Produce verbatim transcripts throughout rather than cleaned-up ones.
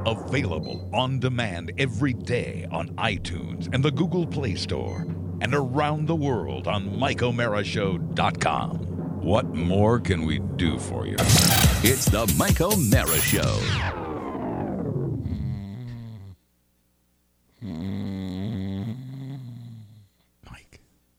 Available on demand every day on iTunes and the Google Play Store, and around the world on Mike O'Mara Show dot com. What more can we do for you? It's the Mike O'Mara Show. Mike.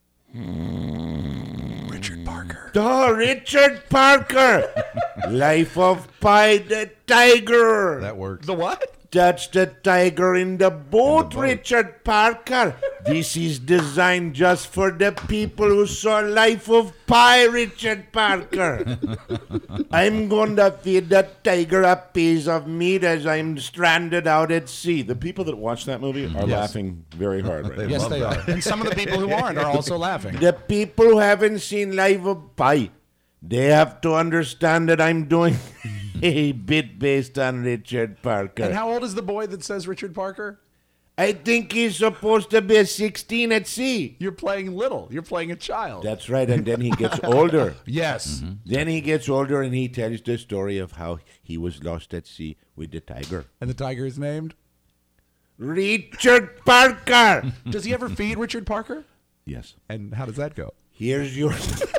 Richard Parker. Oh, Richard Parker. Life of Pi the Tiger. That works. The what? That's the tiger in the boat, Richard Parker. This is designed just for the people who saw Life of Pi, Richard Parker. I'm going to feed the tiger a piece of meat as I'm stranded out at sea. The people that watch that movie are Yes. laughing very hard right now. Yes, they are. And some of the people who aren't are also laughing. The people who haven't seen Life of Pi, they have to understand that I'm doing a bit based on Richard Parker. And how old is the boy that says Richard Parker? I think he's supposed to be sixteen at sea. You're playing little. You're playing a child. That's right, and then he gets older. Yes. Mm-hmm. Then he gets older and he tells the story of how he was lost at sea with the tiger. And the tiger is named? Richard Parker! Does he ever feed Richard Parker? Yes. And how does that go? Here's your...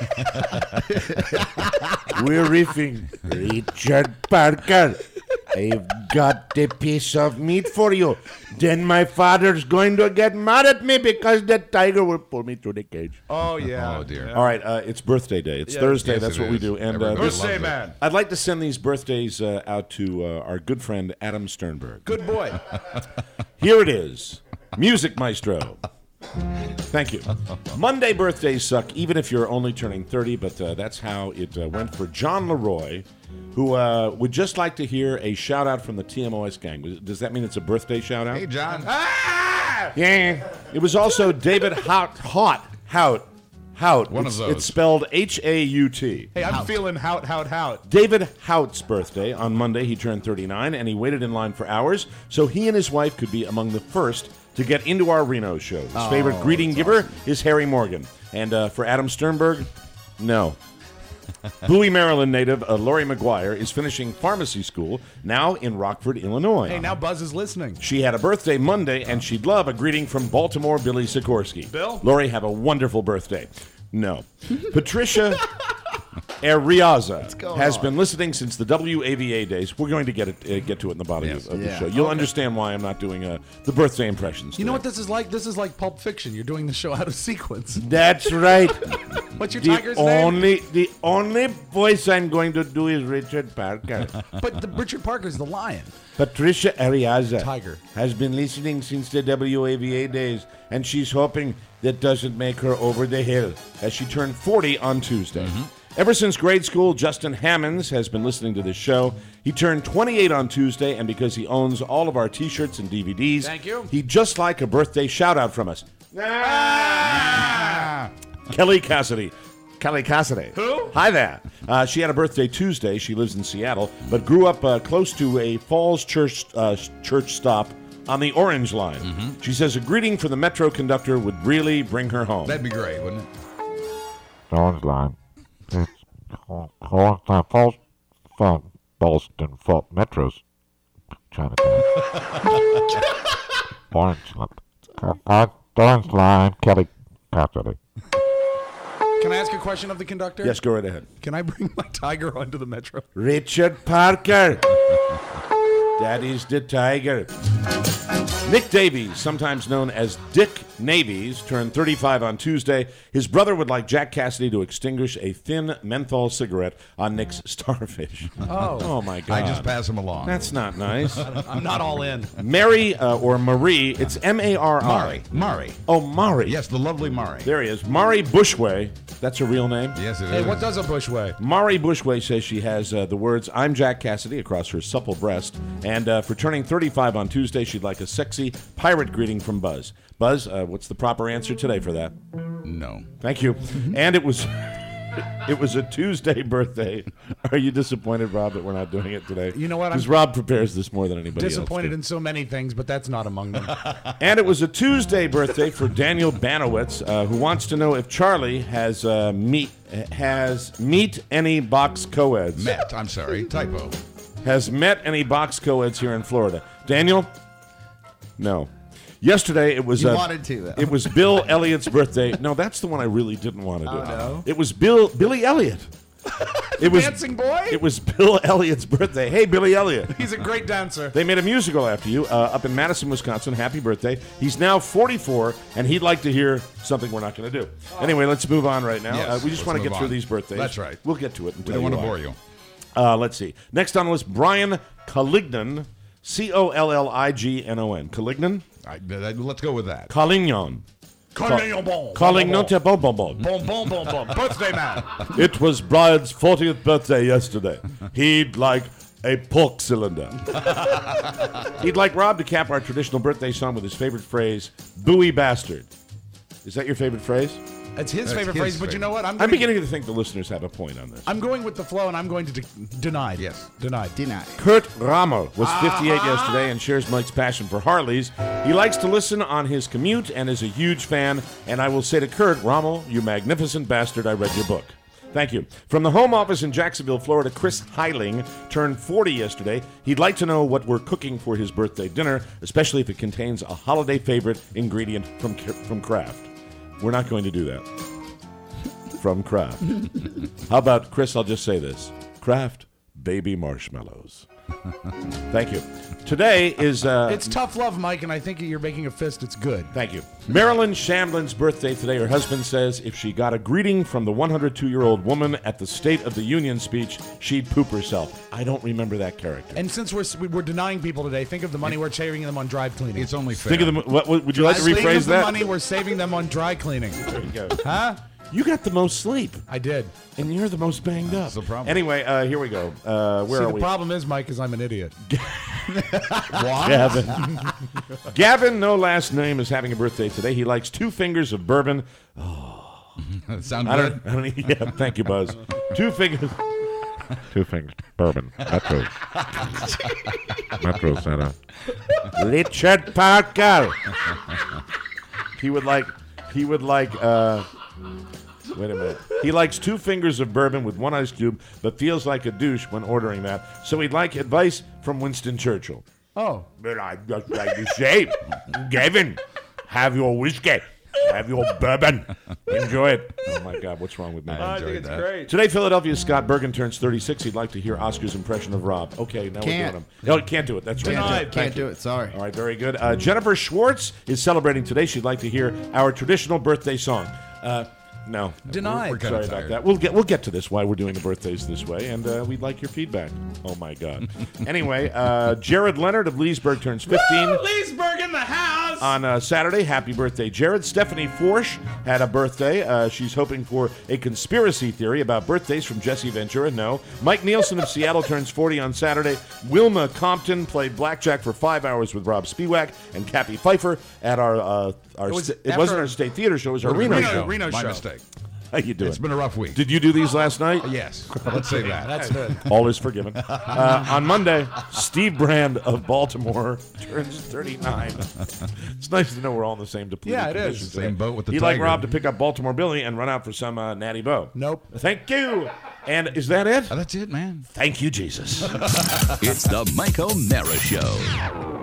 We're riffing. Richard Parker, I've got a piece of meat for you. Then my father's going to get mad at me because the tiger will pull me through the cage. Oh, yeah. Oh, dear. All right, uh, it's birthday day. It's Yeah. Thursday. Yes, That's it what we is. do. And uh, Everybody this- loves Birthday it. man. I'd like to send these birthdays uh, out to uh, our good friend Adam Sternberg. Good boy. Here it is. Music Maestro. Thank you. Monday birthdays suck, even if you're only turning thirty, but uh, that's how it uh, went for John Leroy, who uh, would just like to hear a shout-out from the T M O S gang. Does that mean it's a birthday shout-out? Hey, John. Yeah. It was also David Hout, Hout, Hout, Hout. One of It's- those. It's spelled H A U T. Hey, I'm feeling hout, hout, hout. David Hout's birthday. On Monday, he turned thirty-nine, and he waited in line for hours so he and his wife could be among the first to get into our Reno show. His Oh, favorite greeting giver is Harry Morgan. And uh, for Adam Sternberg, no. Bowie, Maryland native uh, Lori McGuire is finishing pharmacy school now in Rockford, Illinois. Hey, now Buzz is listening. She had a birthday Monday, and she'd love a greeting from Baltimore Billy Sikorsky. Bill? Lori, have a wonderful birthday. No. Patricia Ariaza has been listening since the W A V A days. We're going to get it, uh, get to it in the body Yes. of, of Yeah. the show. You'll understand why I'm not doing uh, the birthday impressions. You know today. what this is like? This is like Pulp Fiction. You're doing the show out of sequence. That's right. What's your the tiger's name? only the only voice I'm going to do is Richard Parker. But the, Richard Parker's the lion. Patricia Ariaza Tiger. has been listening since the W A V A days, and she's hoping that doesn't make her over the hill as she turned forty on Tuesday. Ever since grade school, Justin Hammonds has been listening to this show. He turned twenty-eight on Tuesday, and because he owns all of our T-shirts and D V Ds, Thank you. he'd just like a birthday shout-out from us. Ah! Kelly Cassidy. Kelly Cassidy. Who? Hi there. Uh, she had a birthday Tuesday. She lives in Seattle, but grew up uh, close to a Falls Church uh, church stop on the Orange Line. Mm-hmm. She says a greeting from the Metro conductor would really bring her home. That'd be great, wouldn't it? Orange Line. It's Orange Line Falls from Boston Fort Metros. Chinatown. Orange Line. Orange Line. Kelly Cassidy. Can I ask a question of the conductor? Yes, go right ahead. Can I bring my tiger onto the Metro? Richard Parker. That is the tiger. Nick Davies, sometimes known as Dick Navies, turned thirty-five on Tuesday. His brother would like Jack Cassidy to extinguish a thin menthol cigarette on Nick's starfish. Oh. Oh, my God. I just pass him along. That's not nice. I'm not all in. Mary, uh, or Marie, it's M A R I. Mari. Mari. Oh, Mari. Yes, the lovely Mari. There he is. Mari Bushway. That's her real name? Yes, it is. Hey, what does a bushway? Mari Bushway says she has uh, the words, I'm Jack Cassidy, across her supple breast. And uh, for turning thirty-five on Tuesday, she'd like a sexy pirate greeting from Buzz. Buzz, uh, what's the proper answer today for that? No. Thank you. And it was it was a Tuesday birthday. Are you disappointed, Rob, that we're not doing it today? You know what? I'm Because Rob prepares this more than anybody disappointed else. in so many things, but that's not among them. And it was a Tuesday birthday for Daniel Banowitz, uh, who wants to know if Charlie has uh, meet has meet any box co-eds. Met. I'm sorry. Typo. has met any box co-eds here in Florida. Daniel? No. Yesterday, it was You uh, wanted to, though. It was Bill Elliott's birthday. No, that's the one I really didn't want to do. Oh, no? It was Bill Billy Elliott. It was Dancing boy? It was Bill Elliott's birthday. Hey, Billy Elliott. He's a great dancer. They made a musical after you uh, up in Madison, Wisconsin. Happy birthday. He's now forty-four, and he'd like to hear something we're not going to do. Anyway, let's move on right now. Yes, uh, we just let's want to move get through on. these birthdays. That's right. We'll get to it. We don't want to bore you. Uh, let's see. Next on the list, Brian Collignon. C O L L I G N O N. Collignon? All right, th- th- let's go with that. Collignon. Collignon bon. Collignon te bon bon bon. Bon, bon, bon, bon. Birthday man. It was Brian's fortieth birthday yesterday. He'd like a pork cylinder. He'd like Rob to cap our traditional birthday song with his favorite phrase, "Booey bastard." Is that your favorite phrase? It's his That's favorite his phrase, but you favorite. know what? I'm, I'm gonna, beginning to think the listeners have a point on this. I'm going with the flow, and I'm going to de- deny. Yes. Denied. Denied. Kurt Ramo was fifty-eight yesterday and shares Mike's passion for Harleys. He likes to listen on his commute and is a huge fan. And I will say to Kurt, Ramo, you magnificent bastard, I read your book. Thank you. From the home office in Jacksonville, Florida, Chris Heiling turned forty yesterday. He'd like to know what we're cooking for his birthday dinner, especially if it contains a holiday favorite ingredient from from Kraft. We're not going to do that. From Kraft. How about, Chris, I'll just say this. Kraft baby marshmallows. Thank you. Today is... Uh, It's tough love, Mike, and I think you're making a fist. It's good. Thank you. Marilyn Shamlin's birthday today. Her husband says if she got a greeting from the one hundred two year old woman at the State of the Union speech, she'd poop herself. I don't remember that character. And since we're we're denying people today, think of the money we're saving them on dry cleaning. It's only fair. Think of the... What, what, would you like to Think rephrase of the that? money we're saving them on dry cleaning. There you go. Huh? You got the most sleep, I did. and you're the most banged up. That's the problem. Anyway, uh, here we go. Uh, where See, are the we? problem is, Mike, is I'm an idiot. Gavin. Gavin, no last name, is having a birthday today. He likes two fingers of bourbon. Sound I good? don't, I don't yeah, thank you, Buzz. Two fingers. Two things. Bourbon. Metro. Metro Center. Richard Parker. He would like, he would like, uh, wait a minute. He likes two fingers of bourbon with one ice cube, but feels like a douche when ordering that. So he'd like advice from Winston Churchill. Oh. But I just like to say, Gavin, have your whiskey. Have your bourbon. Enjoy it. Oh, my God. What's wrong with me? I enjoyed that. great. Today, Philadelphia's Scott Bergen turns thirty-six. He'd like to hear Oscar's impression of Rob. Okay, now we're Can't. doing him. No, can't do it. That's right. Can't, Thank do, it. Can't you. do it. Sorry. All right, very good. Uh, Jennifer Schwartz is celebrating today. She'd like to hear our traditional birthday song. Uh, no. Denied. We're kinda Sorry about tired. that. We'll get we'll get to this why we're doing the birthdays this way, and uh, we'd like your feedback. Oh my God. Anyway, uh, Jared Leonard of Leesburg turns fifteen. Leesburg in the house! On uh, Saturday. Happy birthday, Jared. Stephanie Forsch had a birthday. Uh, she's hoping for a conspiracy theory about birthdays from Jesse Ventura. No. Mike Nielsen of Seattle turns forty on Saturday. Wilma Compton played blackjack for five hours with Rob Spiewak and Cappy Pfeiffer at our. Uh, our It was st- it after- wasn't our state theater show. It was our Reno, Reno- show. Reno My show. mistake. How you doing? It's been a rough week. Did you do these last night? Yes. Let's say that. That's good. All is forgiven. Uh, on Monday, Steve Brand of Baltimore turns thirty-nine. It's nice to know we're all in the same depleted Yeah, it is. condition today. Same boat with the He'd like Tiger. Rob to pick up Baltimore Billy and run out for some uh, Natty Boh. Nope. Thank you. And is that it? Oh, that's it, man. Thank you, Jesus. It's the Mike O'Mara Show.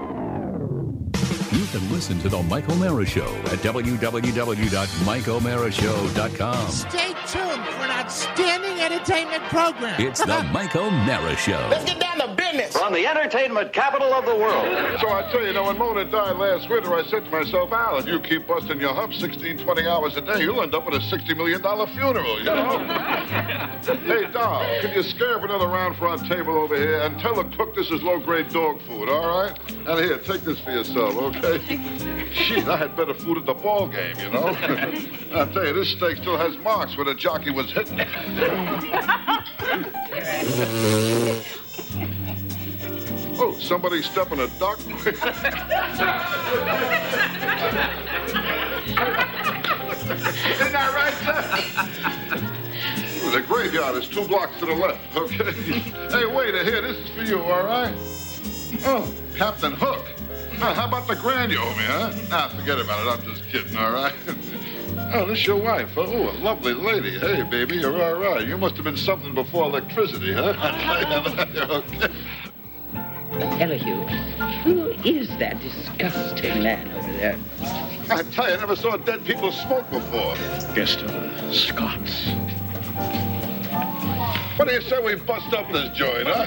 You can listen to the Mike O'Mara Show at w w w dot mike o'mara show dot com. Stay tuned for an outstanding entertainment program. It's the Mike O'Mara Show. Let's get down to business. From the entertainment capital of the world. So I tell you, you know, when Mona died last winter, I said to myself, Al, if you keep busting your hump sixteen, twenty hours a day, you'll end up with a sixty million dollars funeral, you know? Hey, Doll, can you scare up another round for our table over here and tell the cook this is low-grade dog food, all right? And here, take this for yourself, okay? Shit, I had better food at the ball game, you know? I tell you, this steak still has marks where the jockey was hitting it. Oh, somebody stepping a duck? Isn't that right, sir? The graveyard is two blocks to the left, okay? Hey, waiter, here, this is for you, all right? Oh, Captain Hook. Now, how about the granny, homie, huh? Nah, forget about it. I'm just kidding, all right? Oh, this your wife. Huh? Oh, a lovely lady. Hey, baby, you're all right. You must have been something before electricity, huh? Okay. Elihu, who is that disgusting man over there? I tell you, I never saw dead people smoke before. Guest of the Scots. What do you say we bust up this joint, huh?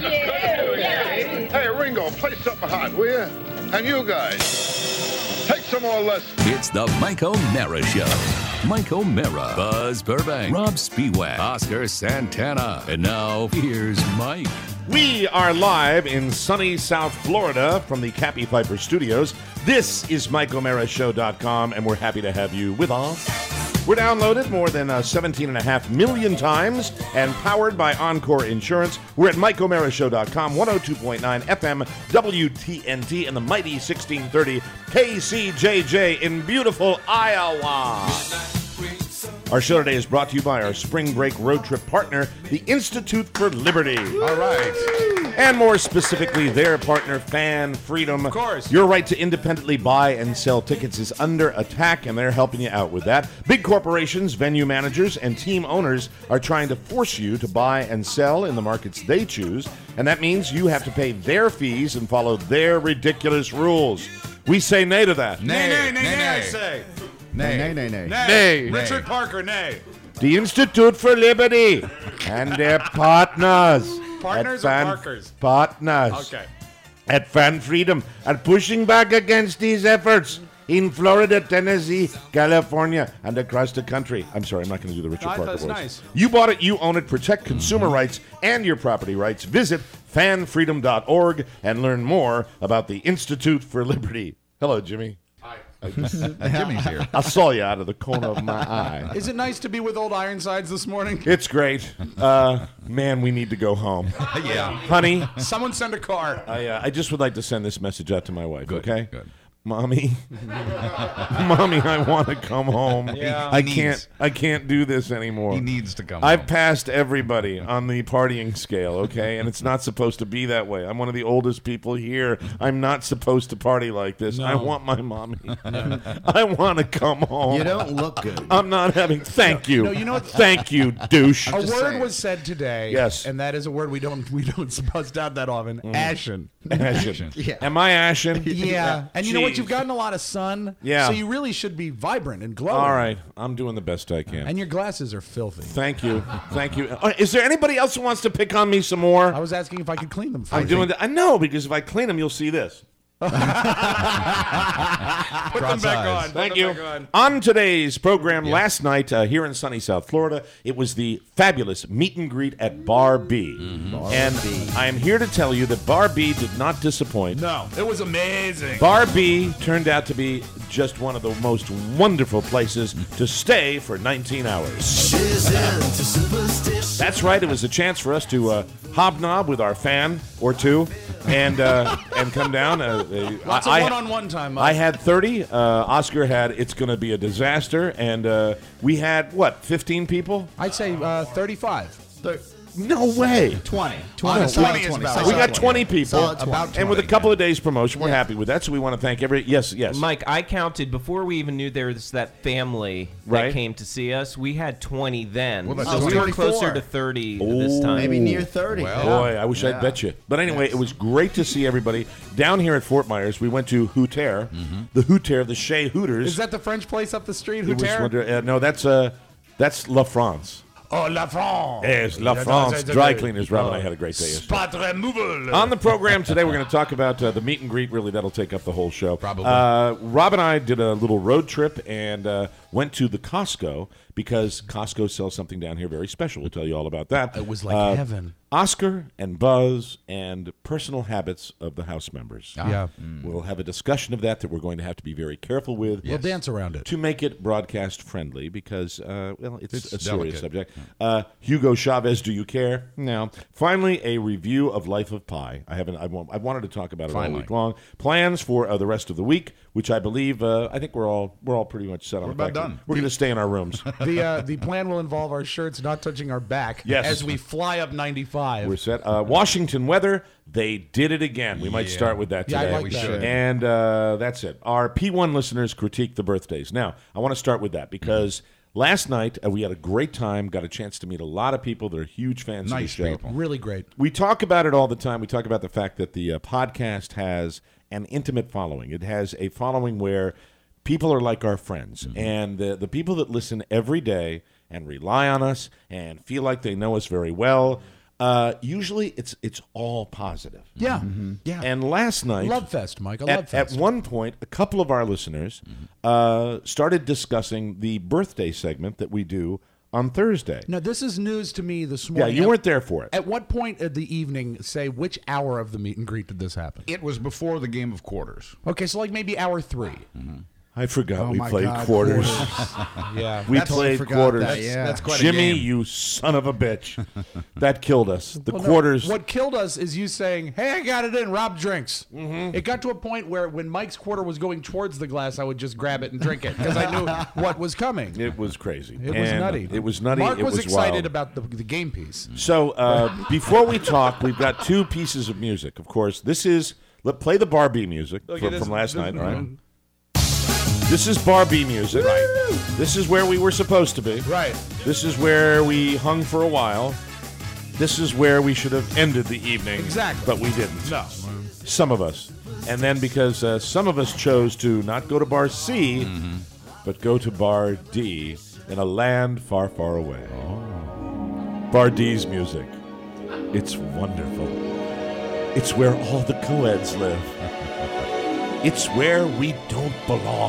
Hey, Ringo, play something hot, will you? And you guys, take some more lessons. It's the Mike O'Mara Show. Mike O'Mara, Buzz Burbank, Rob Spiewak, Oscar Santana. And now, here's Mike. We are live in sunny South Florida from the Cappy Piper Studios. This is Mike O'Mara Show dot com, and we're happy to have you with us. We're downloaded more than uh, seventeen and a half million times and powered by Encore Insurance. We're at Mike O'Mara Show dot com, one oh two point nine F M, W T N T, and the mighty sixteen thirty K C J J in beautiful Iowa. Our show today is brought to you by our spring break road trip partner, the Institute for Liberty. All right. And more specifically, their partner, Fan Freedom. Of course. Your right to independently buy and sell tickets is under attack, and they're helping you out with that. Big corporations, venue managers, and team owners are trying to force you to buy and sell in the markets they choose, and that means you have to pay their fees and follow their ridiculous rules. We say nay to that. Nay, nay, nay, nay, I nay. say. Nay. Nay, nay, nay. Nay. Richard Parker, nay. The Institute for Liberty and their partners. Partners at or Fan- Parkers? Partners. Okay. At Fan Freedom are pushing back against these efforts in Florida, Tennessee, California, and across the country. I'm sorry, I'm not going to do the Richard I thought Parker that's voice. nice. You bought it, you own it. Protect consumer rights and your property rights. Visit fan freedom dot org and learn more about the Institute for Liberty. Hello, Jimmy. Jimmy's here. I saw you out of the corner of my eye. Is it nice to be with old Ironsides this morning? It's great. Uh, man, we need to go home. Yeah. Honey, Someone send a car. I, uh, I just would like to send this message out to my wife, Good, okay? good. Mommy, Mommy, I want to come home. Yeah. I He can't. needs- I can't do this anymore. He needs to come I've home. passed everybody on the partying scale, okay, and it's not supposed to be that way. I'm one of the oldest people here. I'm not supposed to party like this. I want my mommy. I want to come home. You don't look good. I'm not having. Thank you. No, you know what- Thank you, douche. A word saying. was said today. Yes. And that is a word we don't we don't bust out that often. Ashen. Ashen. Yeah. Am I ashen? Yeah. And you know what? Jeez. You've gotten a lot of sun. Yeah. So you really should be vibrant and glowing. All right, I'm doing the best I can. And your glasses are filthy. Thank you. Thank you. Uh, is there anybody else who wants to pick on me some more? I was asking if I could clean them for I'm you. doing that. I know, because if I clean them, you'll see this. Put them back on. Put Thank them you. back on. On today's program, last night uh, here in sunny South Florida, it was the fabulous meet and greet at Bar B. And I am here to tell you that Bar B did not disappoint. No, it was amazing. Bar B turned out to be just one of the most wonderful places to stay for nineteen hours. That's right. It was a chance for us to uh, hobnob with our fan or two and uh, and come down. Uh, uh, Lots I- of one-on-one time. I had thirty. Uh, Oscar had It's Going to Be a Disaster. And uh, we had, what, fifteen people? I'd say uh, thirty-five. No way. twenty. twenty. Solid twenty is twenty. about Solid We got twenty. twenty people. Solid twenty. About And with a twenty. couple of days promotion, we're Yeah. happy with that. So we want to thank every. Yes, yes. Mike, I counted before we even knew there was that family Right. that came to see us. We had twenty then. Well, that's so Oh, we were thirty-four. closer to thirty this time. Maybe near thirty. Well, Boy, I wish Yeah. I'd bet you. But anyway, it was great to see everybody down here at Fort Myers. We went to Hooter, the Hooter, the Chez Hooters. Is that the French place up the street? It was Hooter? wonder- uh, no, that's uh, that's La France. Oh, La France. Yes, La France dry cleaners. Rob and I had a great day yesterday. Pas removal. On the program today, we're going to talk about uh, the meet and greet. Really, that'll take up the whole show. Probably. Uh, Rob and I did a little road trip and uh, went to the Costco because Costco sells something down here very special. We'll tell you all about that. It was like Uh, heaven. Oscar and Buzz and personal habits of the house members. Yeah. We'll have a discussion of that that we're going to have to be very careful with. We'll dance around it. To make it broadcast friendly because, uh, well, it's, It's a serious delicate. subject. Uh, Hugo Chavez, do you care? No. Finally, a review of Life of Pi. I haven't. I want, I've wanted to talk about it all Finally. week long. Plans for uh, the rest of the week, which I believe, uh, I think we're all we're all pretty much set on. We're the about fact that done. We're going to stay in our rooms. The uh, the plan will involve our shirts not touching our back Yes. as we fly up ninety-five. We're set. Uh, Washington weather. They did it again. We might Yeah. start with that Yeah, I today. like we that. should. And uh, that's it. Our P one listeners critique the birthdays. Now, I want to start with that because last night uh, we had a great time. Got a chance to meet a lot of people that are huge fans Nice of the show. people. Really great. We talk about it all the time. We talk about the fact that the uh, podcast has an intimate following. It has a following where people are like our friends. Mm-hmm. And the, the people that listen every day and rely on us and feel like they know us very well, uh, usually it's it's all positive. Yeah. Mm-hmm. Yeah. And last night... Love Fest, Mike. A at, Love Fest. At one point, a couple of our listeners mm-hmm. uh, started discussing the birthday segment that we do on Thursday. Now, this is news to me this morning. Yeah, you at, weren't there for it. At what point of the evening, say, which hour of the meet and greet did this happen? It was before the game of quarters. Okay, so like maybe hour three. Mm-hmm. I forgot oh we my played God, quarters. yeah, we that's, played quarters. That, yeah. That's quite Jimmy, a game. you son of a bitch. That killed us. The well, quarters. No, what killed us is you saying, hey, I got it in, Rob drinks. Mm-hmm. It got to a point where when Mike's quarter was going towards the glass, I would just grab it and drink it because I knew what was coming. It was crazy. It was and nutty. It was nutty. Mark it was, was excited wild. about the, the game piece. So uh, before we talk, we've got two pieces of music. Of course, this is, let play the Barbie music Look, from, this, from last this, night. This, all right. This is Barbie music. Right. This is where we were supposed to be. Right. This is where we hung for a while. This is where we should have ended the evening. Exactly. But we didn't. No. Some of us. And then because uh, some of us chose to not go to Bar C, mm-hmm. but go to Bar D in a land far, far away. Oh. Bar D's music. It's wonderful. It's where all the co-eds live. It's where we don't belong.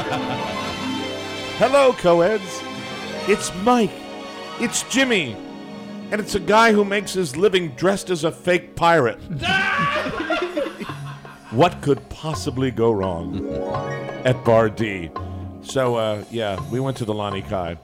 Hello, co-eds. It's Mike. It's Jimmy. And it's a guy who makes his living dressed as a fake pirate. What could possibly go wrong at Bar D? So, uh, yeah, we went to the Lani Kai.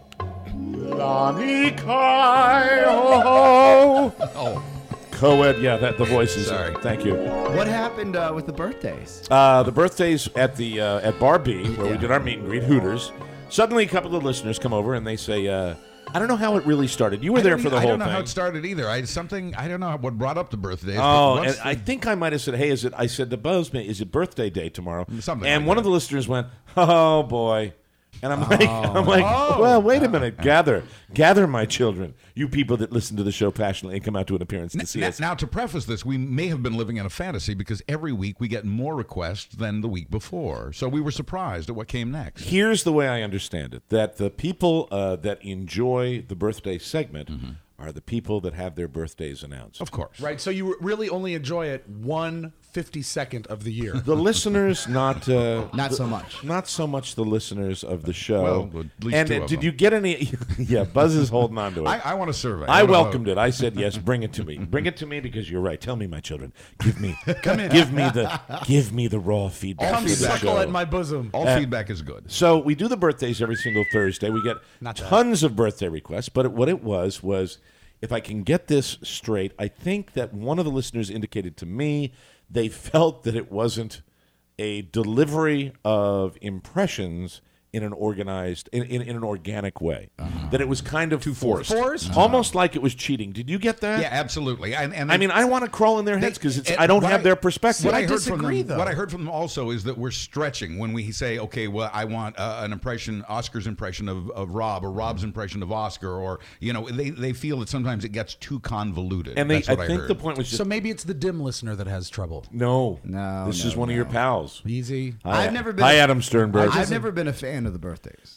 Lani Kai, ho, ho. Oh. Co-ed, yeah, that the voices. Sorry. Thank you. What happened uh, with the birthdays? Uh, the birthdays at the uh, at Bar B, where yeah. we did our meet and greet, Hooters. Suddenly, a couple of listeners come over and they say, uh, "I don't know how it really started. You were I there don't for the e- whole I don't know thing." how it started either. I something I don't know what brought up the birthdays. Oh, but and once I the- think I might have said, "Hey, is it?" I said to Buzz, "Is it birthday day tomorrow?" Something and like one that. of the listeners went, "Oh boy." And I'm like, I'm like, Oh. well, wait a minute. Gather, gather, my children. You people that listen to the show passionately and come out to an appearance to see Now, us. now, to preface this, we may have been living in a fantasy because every week we get more requests than the week before. So we were surprised at what came next. Here's the way I understand it: that the people uh, that enjoy the birthday segment Mm-hmm. are the people that have their birthdays announced. Of course. Right, so you really only enjoy it one fifty-second of the year. The listeners, not uh, Not the- so much. Not so much the listeners of the show. Well, at least and two uh, of did them. you get any? Yeah, Buzz is holding on to it. I, I want a survey. I want a welcomed vote. it. I said yes. Bring it to me. Bring it to me because you're right. Tell me, my children. Give me. Come in. Give me the. Give me the raw feedback. Come for the suckle show. at my bosom. All Uh, feedback is good. So we do the birthdays every single Thursday. We get Not that. tons of birthday requests. But it, what it was was, if I can get this straight, I think that one of the listeners indicated to me they felt that it wasn't a delivery of impressions in an organized, in, in, in an organic way. Uh-huh. That it was kind of forced. Forced? Almost like it was cheating. Did you get that? Yeah, absolutely. And, and I mean, I want to crawl in their heads because and I don't what have I- their perspective. What I, I heard from disagree, them, though. what I heard from them also is that we're stretching when we say, okay, well, I want uh, an impression, Oscar's impression of, of Rob, or Rob's impression of Oscar, or you know, they, they feel that sometimes it gets too convoluted. And they, That's I what I, think heard. the point was just So maybe it's the dim listener that has trouble. no, No, This no, is one of no. your pals. Easy. Hi, I've never been. Hi, a- Adam Sternberg. I've never been a fan of the birthdays.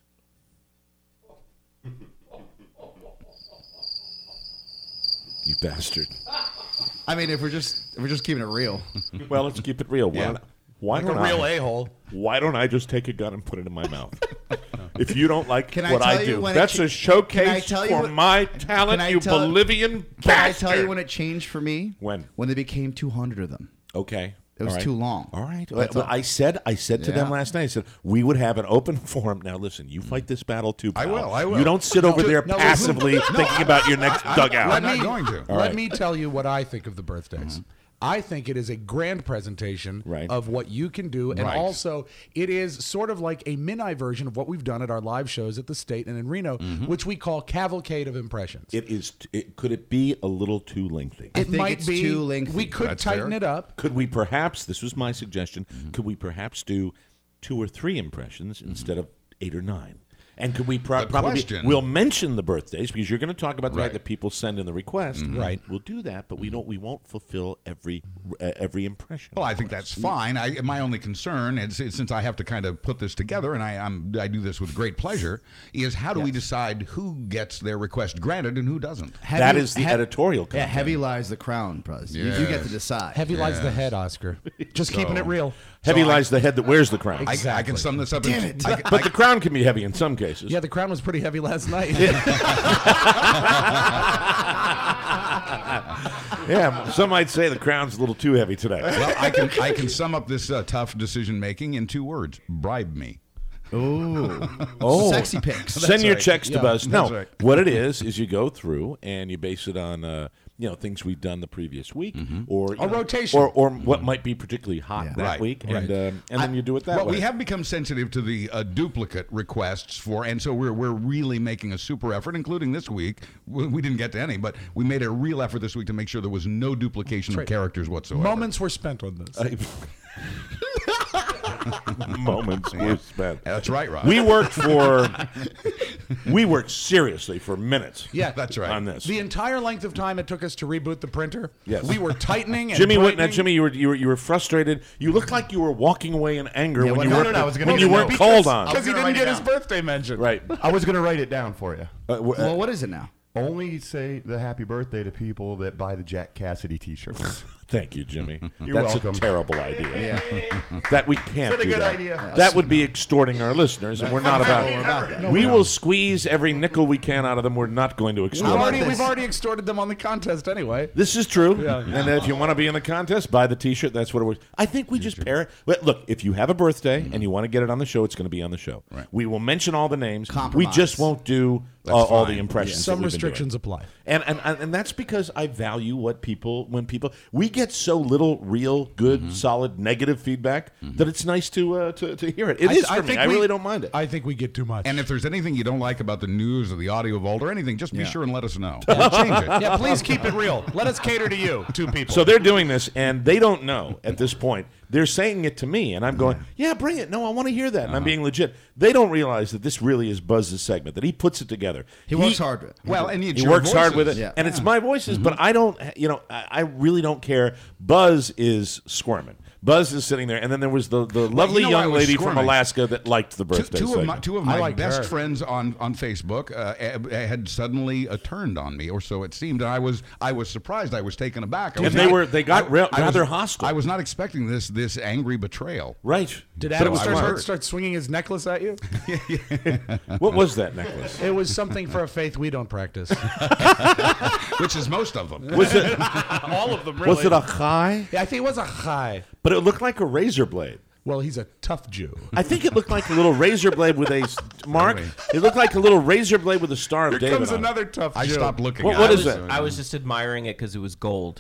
You bastard. I mean, if we're just if we're just keeping it real. Well, let's keep it real. Why, Yeah. don't- why Like don't a real I? a-hole. Why don't I just take a gun and put it in my mouth? If you don't like Can I what tell I you do, when it that's cha- a showcase Can I tell you for what- my Can talent, I you tell- Bolivian Can I bastard. tell you when it changed for me? When? When they became two hundred of them. Okay. It was All right. too long. All right. That's But all. I said, I said to them Yeah. last night, I said, we would have an open forum. Now, listen, you fight this battle too, I pal. will, I will. You don't sit over No, there no, passively thinking about your next I- dugout. I'm not going to. All Let right. me tell you what I think of the birthdays. I think it is a grand presentation Right. of what you can do. And Right. also, it is sort of like a mini version of what we've done at our live shows at the State and in Reno, which we call Cavalcade of Impressions. It is. It, could it be a little too lengthy? I It think might it's be. too lengthy. We could That's tighten fair. it up. Could we perhaps, this was my suggestion, could we perhaps do two or three impressions instead of eight or nine? And could we pro- The probably question- we'll mention the birthdays because you're going to talk about the Right. fact that people send in the request. Mhm. Right. We'll do that, but we don't. We won't fulfill every uh, every impression. Well, I think that's fine. I, my only concern, is, is since I have to kind of put this together, and I, I'm, I do this with great pleasure, is how do we decide who gets their request granted and who doesn't? Heavy- That is the he- editorial Yeah, content. heavy lies the crown, Pruz. You, you get to decide. Heavy lies the Yes. head, Oscar. Just So- keeping it real. Heavy So I- lies the head that wears the crown. I, I can sum this up. Damn in, it. I, But the crown can be heavy in some cases. Yeah, the crown was pretty heavy last night. Yeah, some might say the crown's a little too heavy today. well, I can I can sum up this uh, tough decision making in two words: bribe me. Ooh. Oh, Sexy pics. Send your right. checks to Yeah, Buzz. that's No, right. what it is is you go through and you base it on uh, you know things we've done the previous week, or you A know, rotation. or or what might be particularly hot Yeah. that Right, week, right. and um, and then you do it that Well, way. we have become sensitive to the uh, duplicate requests for, and so we're we're really making a super effort, including this week. We, we didn't get to any, but we made a real effort this week to make sure there was no duplication of right. characters whatsoever. Moments were spent on this. moments were spent. That's right, Rob. We worked for we worked seriously for minutes. Yeah, That's right. On this, The entire length of time it took us to reboot the printer. Yes. We were tightening and Jimmy, what, now, brightening. Jimmy, you were, you were you were frustrated. You looked like you were walking away in anger Yeah, when what you happened? weren't No, no, no, I was gonna when get you to weren't know. called on. Because he gonna didn't write get it his down. birthday mentioned. Right. I was going to write it down for you. Uh, w- uh, Well, what is it now? Only say the happy birthday to people that buy the Jack Cassidy T-shirts. Thank you, Jimmy. You're That's welcome. a terrible idea. That we can't Is that a do good that. idea? That would be extorting our listeners, and we're not about it. We will squeeze every nickel we can out of them. We're not going to We've extort. already, this? we've already extorted them on the contest anyway. This is true. And if you want to be in the contest, buy the T-shirt. That's what it was. I think we just pair it. Well, look, if you have a birthday and you want to get it on the show, it's going to be on the show. Right. We will mention all the names. Compromise. We just won't do uh, That's all the fine. impressions. that Some we've been doing. restrictions apply. And, and and and that's because I value what people when people we get so little real good Mm-hmm. solid negative feedback that it's nice to uh, to to hear it. It is for me. I we- really don't mind it. I think we get too much. And if there's anything you don't like about the news or the audio vault or anything, just be Yeah. sure and let us know. We'll change it. yeah, please keep it real. Let us cater to you, two people. So they're doing this, and they don't know at this point. They're saying it to me, and I'm going, "Yeah, bring it." No, I want to hear that, and I'm being legit. They don't realize that this really is Buzz's segment. That he puts it together. He works hard with it. Well, and it's he your works hard with it, voices. Yeah. and it's my voices. But I don't, you know, I, I really don't care. Buzz is squirming. Buzz is sitting there, and then there was the, the lovely you know I young was lady from squirming. Alaska that liked the Two, birthday two of segment. my two of I my like best her. friends on, on Facebook uh, eh, had suddenly uh, turned on me, or so it seemed. And I was I was surprised. I was taken aback. I And was they not- were- they got I- ra- I was- rather hostile. I was not expecting this this angry betrayal. Right. Did But Adam it was start, smart. start swinging his necklace at you? What was that necklace? It was something for a faith we don't practice. Which is most of them. Was it? All of them, really. Was it a chai? Yeah, I think it was a chai. But it looked like a razor blade. Well, he's a tough Jew. I think it looked like a little razor blade with a mark. It looked like a little razor blade with a star of Here David comes on it. another tough I Jew. stopped looking. What- at what it. is was, it? I was just admiring it because it was gold.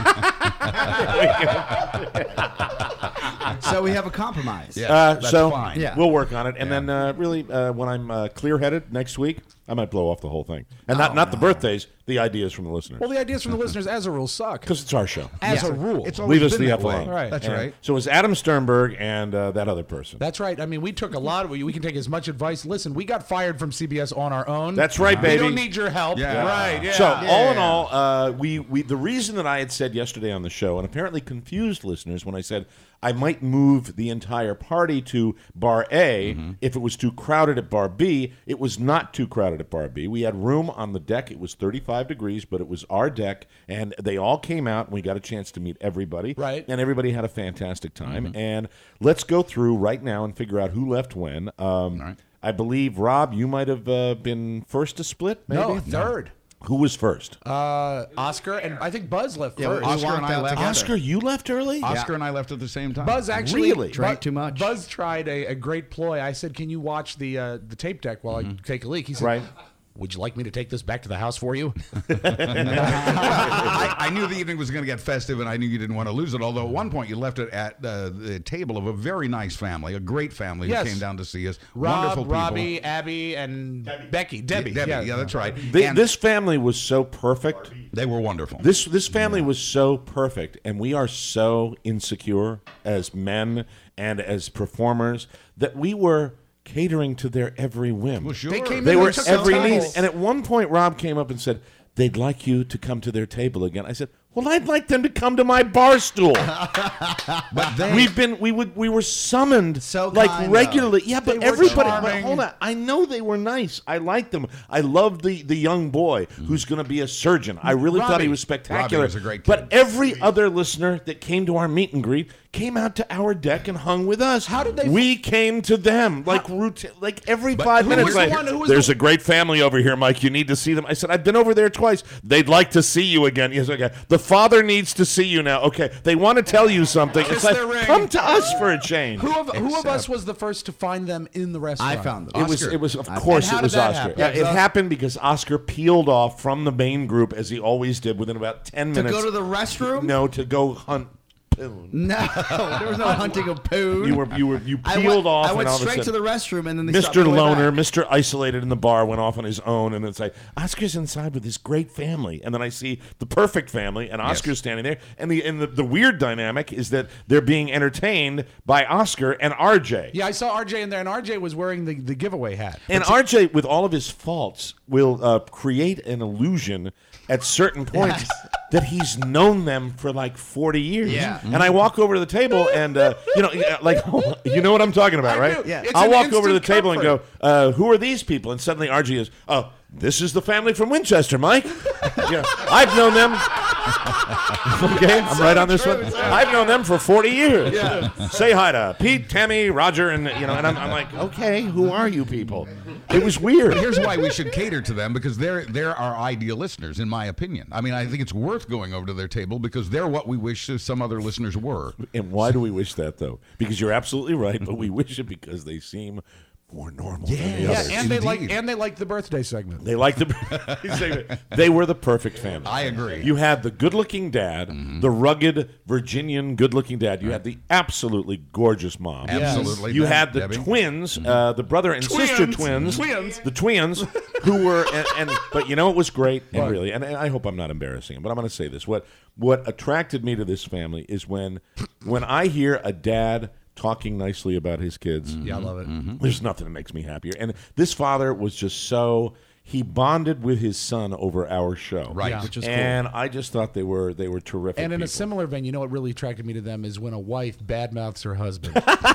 So we have a compromise. Yeah, Uh, that's so fine. Yeah. we'll work on it, and then uh, really, uh, when I'm uh, clear-headed next week, I might blow off the whole thing, and not Oh, not the no. birthdays, the ideas from the listeners, Well, the ideas from the listeners, as a rule, suck. because it's our show. As Yeah. a rule. It's always Leave us been the that F way. alone. Right. That's And right. So it was Adam Sternberg and uh, that other person. That's right. I mean, we took a lot of we can take as much advice. Listen, we got fired from C B S on our own. That's right, baby. We don't need your help. Yeah. Right. Yeah. So all in all, uh, we we the reason that I had said yesterday on the show, and apparently confused listeners when I said I might move the entire party to Bar A Mm-hmm. if it was too crowded at Bar B. It was not too crowded at Bar B. We had room on the deck. It was thirty-five degrees, but it was our deck, and they all came out, and we got a chance to meet everybody. Right. And everybody had a fantastic time. Mm-hmm. And let's go through right now and figure out who left when. Um, right. I believe, Rob, you might have uh, been first to split, maybe? no, third. Who was first? Uh, Oscar and I think Buzz left Yeah, we- first. we Oscar walked and I out left. together. Oscar, you left early? Oscar and I left at the same time. Buzz actually Really? Drank Bu- too much. Buzz tried a, a great ploy. I said, "Can you watch the uh, the tape deck while I take a leak?" He said, Right. "Would you like me to take this back to the house for you?" I, I knew the evening was going to get festive, and I knew you didn't want to lose it. Although at one point you left it at uh, the table of a very nice family, a great family Yes. who came down to see us. Rob, Wonderful people. Robbie, Abby, and Becky, Debbie. Debbie, yeah. yeah, that's right. They- And this family was so perfect. they were wonderful. This this family was so perfect, and we are so insecure as men and as performers that we were catering to their every whim. Well, sure. They came They in were and took every some need. tables. And at one point, Rob came up and said, they'd like you to come to their table again. I said, well, I'd like them to come to my bar stool. But they, We've been, we would, we were summoned So like kind, regularly. Yeah, but They were everybody. But charming. hold on, I know they were nice. I liked them. I loved the the young boy who's going to be a surgeon. I really thought he Robbie. was spectacular. Robbie was a great kid. But every other listener that came to our meet and greet came out to our deck and hung with us. How did they- We came to them like routine, like every But five who minutes. was the Like, one- who was there's the- a great family over here, Mike. You need to see them. I said, I've been over there twice. They'd like to see you again. Yes, okay. The father needs to see you now. Okay. They want to tell you something. It's like, their ring. come to us for a change. Who of, who of us Except- was the first to find them in the restaurant? I found them. It was, Oscar. it was, of I- course, And how it was did that Oscar. happen? Yeah, Yeah, it it was- happened because Oscar peeled off from the main group as he always did within about ten To minutes. go to the restroom? No, to go hunt poon. No, there was no hunting of poon. You were, you were, you I peeled went, off. I went and all of a straight to sudden, the restroom, and then they stopped Mister on the way Loner, back. Mister Isolated in the bar went off on his own, and it's like Oscar's inside with this great family, and then I see the perfect family, and Oscar's standing there, and the and the, the weird dynamic is that they're being entertained by Oscar and R J. Yeah, I saw R J in there, and R J was wearing the, the giveaway hat. And R J, with all of his faults, will uh, create an illusion at certain points that he's known them for like forty years. Yeah. And I walk over to the table and, uh, you know, yeah, like, you know what I'm talking about, I right? do. Yeah. It's I'll an walk over to the instant table and go, comfort. uh, who are these people? And suddenly R J is, oh, this is the family from Winchester, Mike. Yeah, I've known them. Okay, I'm right on this one. I've known them for forty years. Yeah. Say hi to Pete, Tammy, Roger, and you know, and I'm, I'm like, okay, who are you people? It was weird. But here's why we should cater to them, because they're they're our ideal listeners, in my opinion. I mean, I think it's worth going over to their table because they're what we wish some other listeners were. And why do we wish that, though? Because you're absolutely right, but we wish it because they seem more normal than the Yeah, others. and they like Indeed. and they like the birthday segment. They like the. They were the perfect family. I agree. You had the good-looking dad, the rugged Virginian good-looking dad. You had the absolutely gorgeous mom. Absolutely. You Deb- had the Debbie. twins, uh, the brother and sister twins, Twins. the twins, who were and, and but you know it was great and really, and, and I hope I'm not embarrassing him, but I'm going to say this: what what attracted me to this family is when when I hear a dad talking nicely about his kids. Yeah, I love it. There's nothing that makes me happier. And this father was just so he bonded with his son over our show, Right. Yeah. Which is cool. and I just thought they were they were terrific. And in a people. similar vein, you know what really attracted me to them is when a wife badmouths her husband.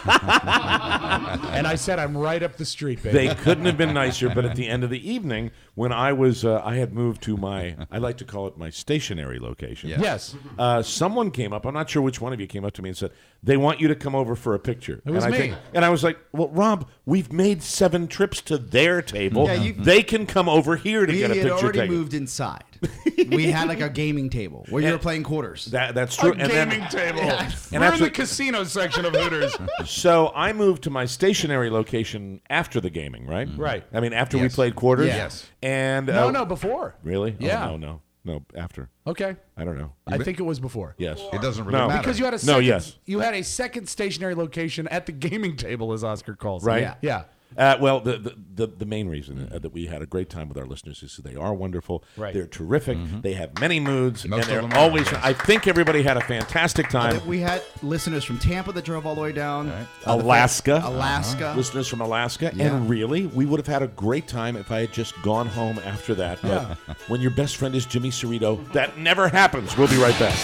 And I said, I'm right up the street, baby. They couldn't have been nicer. But at the end of the evening, when I was, uh, I had moved to my, I like to call it my stationary location. Yeah. Yes. Uh, someone came up. I'm not sure which one of you came up to me and said they want you to come over for a picture. It was and I me. think- and I was like, well, Rob, we've made seven trips to their table. Yeah, you- they can come over here to We get a had picture already taken. moved inside. We had like a gaming table where you Yeah. were playing quarters. That, that's true. A and then- gaming table. And We're that's in the what- casino section of Hooters. So I moved to my stationary location after the gaming, right? Right. I mean, after we Yes. played quarters. Yes. And No, uh, no, before. really? Yeah. Oh, no, no, no. After. Okay. I don't know. I think it was before. Yes. It doesn't really No. matter. Because you had a No, second, yes. you had a second stationary location at the gaming table, as Oscar calls it. Right. Yeah. Yeah. Uh, well, the, the the the main reason uh, that we had a great time with our listeners is they are wonderful. Right. They're terrific. They have many moods, Most and they're of them are, always. yes. I think everybody had a fantastic time. We had listeners from Tampa that drove all the way down. Uh, the Alaska, fa- Alaska. listeners from Alaska, Yeah. and really, we would have had a great time if I had just gone home after that. But when your best friend is Jimmy Cerrito, that never happens. We'll be right back.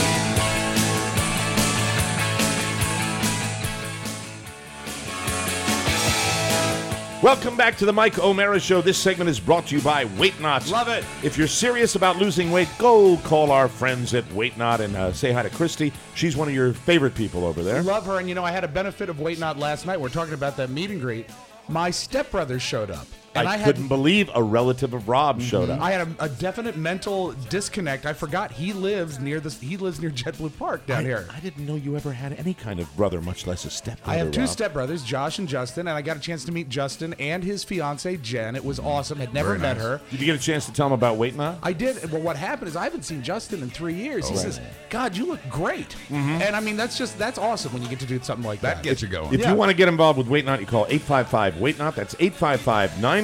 Welcome back to the Mike O'Mara Show. This segment is brought to you by Weight Not. Love it. If you're serious about losing weight, go call our friends at Weight Not and uh, say hi to Christy. She's one of your favorite people over there. Love her. And, you know, I had a benefit of Wait Not last night. We're talking about that meet and greet. My stepbrother showed up. And I, I, couldn't had, believe a relative of Rob showed up. I had a, a definite mental disconnect. I forgot he lives near this. He lives near JetBlue Park down I, here. I didn't know you ever had any kind of brother, much less a stepbrother. I have two Rob. stepbrothers, Josh and Justin, and I got a chance to meet Justin and his fiancee Jen. It was awesome. Had never Very met nice. her. Did you get a chance to tell him about Weight Not? I did. Well, what happened is I haven't seen Justin in three years. He says, "God, you look great," and I mean that's just that's awesome when you get to do something like that. that gets you going. If Yeah. you want to get involved with Weight Not, you call eight five five, Weight Not. That's eight five five, nine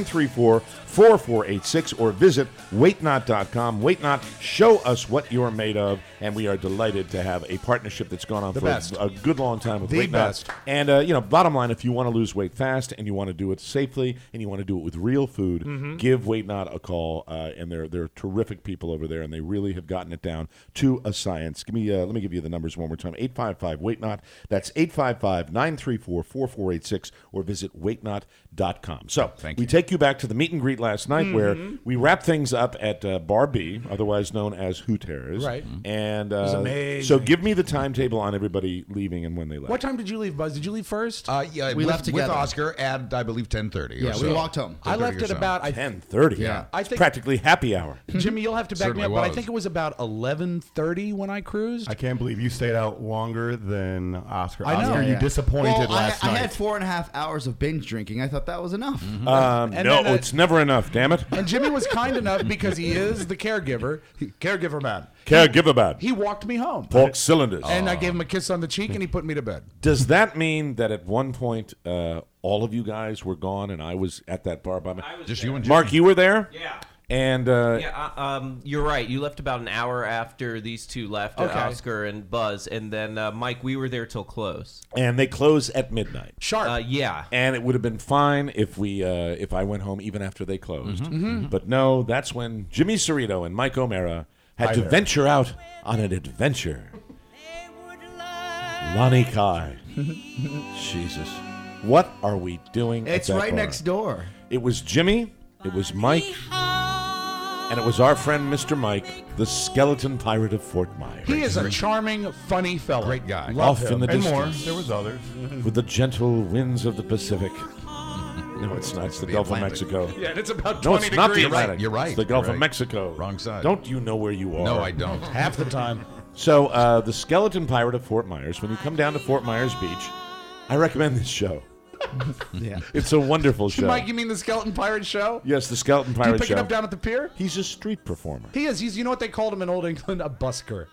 nine three four, four four eight six or visit weight not dot com. Weight Not, show us what you're made of, and we are delighted to have a partnership that's gone on The for best. A, a good long time with The Weight best. Not. And, uh, you know, bottom line, if you want to lose weight fast and you want to do it safely and you want to do it with real food, Mhm. give Weight Not a call. Uh, and they're they're terrific people over there, and they really have gotten it down to a science. Give me uh, let me give you the numbers one more time. eight five five weight not. That's eight five five, nine three four, four four eight six or visit weight not dot com. So Thank we you. take you back to the meet and greet last night where we wrapped things up at uh, Bar B, otherwise known as Hooters. Right. And was uh, amazing. so give me the timetable on everybody leaving and when they left. What time did you leave, Buzz? Did you leave first? Uh, yeah, We with, left with together. Oscar at I believe ten thirty. Yeah, we walked home. I left at about I, ten thirty. Yeah. I It's think practically happy hour. Jimmy, you'll have to back me Certainly up, but I was. think it was about eleven thirty when I cruised. I can't believe you stayed out longer than Oscar. I know. Oscar, Yeah, you yeah. disappointed well, last I, I night. had four and a half hours of binge drinking. I thought that was enough. Um, And no, then, uh, it's never enough, damn it. And Jimmy was kind enough because he is the caregiver. He, caregiver man. Care, give about. He walked me home. Pork cylinders. And I gave him a kiss on the cheek and he put me to bed. Does that mean that at one point uh, all of you guys were gone and I was at that bar by myself? Just you and Mark, you were there? Yeah. And uh, Yeah, uh, um, you're right. You left about an hour after these two left, uh, Okay. Oscar and Buzz, and then uh, Mike. We were there till close. and they close at midnight. Sharp. Uh, yeah. And it would have been fine if we uh, if I went home even after they closed. Mm-hmm. But no, that's when Jimmy Cerrito and Mike O'Mara had Hi to there. venture out on an adventure. Lonnie Kai. Jesus. What are we doing at It's that right bar? next door. It was Jimmy, it was Mike, and it was our friend Mister Mike, the skeleton pirate of Fort Myers. He is a charming, funny fellow. Great guy. Love Off him. in the and distance. more. There was others. With the gentle winds of the Pacific. No, it's not. It's the, The Gulf Atlantic. of Mexico. Yeah, and it's about No, twenty it's not the degrees. Atlantic. You're right. It's the Gulf You're of right. Mexico. Wrong side. Don't you know where you are? No, I don't. Half the time. So, uh, the Skeleton Pirate of Fort Myers, when you come down to Fort Myers Beach, I recommend this show. Yeah. It's a wonderful show. Mike, you mean the Skeleton Pirate Show? Yes, the Skeleton Do you Pirate pick show. it up down at the pier? He's a street performer. He is. He's. You know what they called him in Old England? A busker.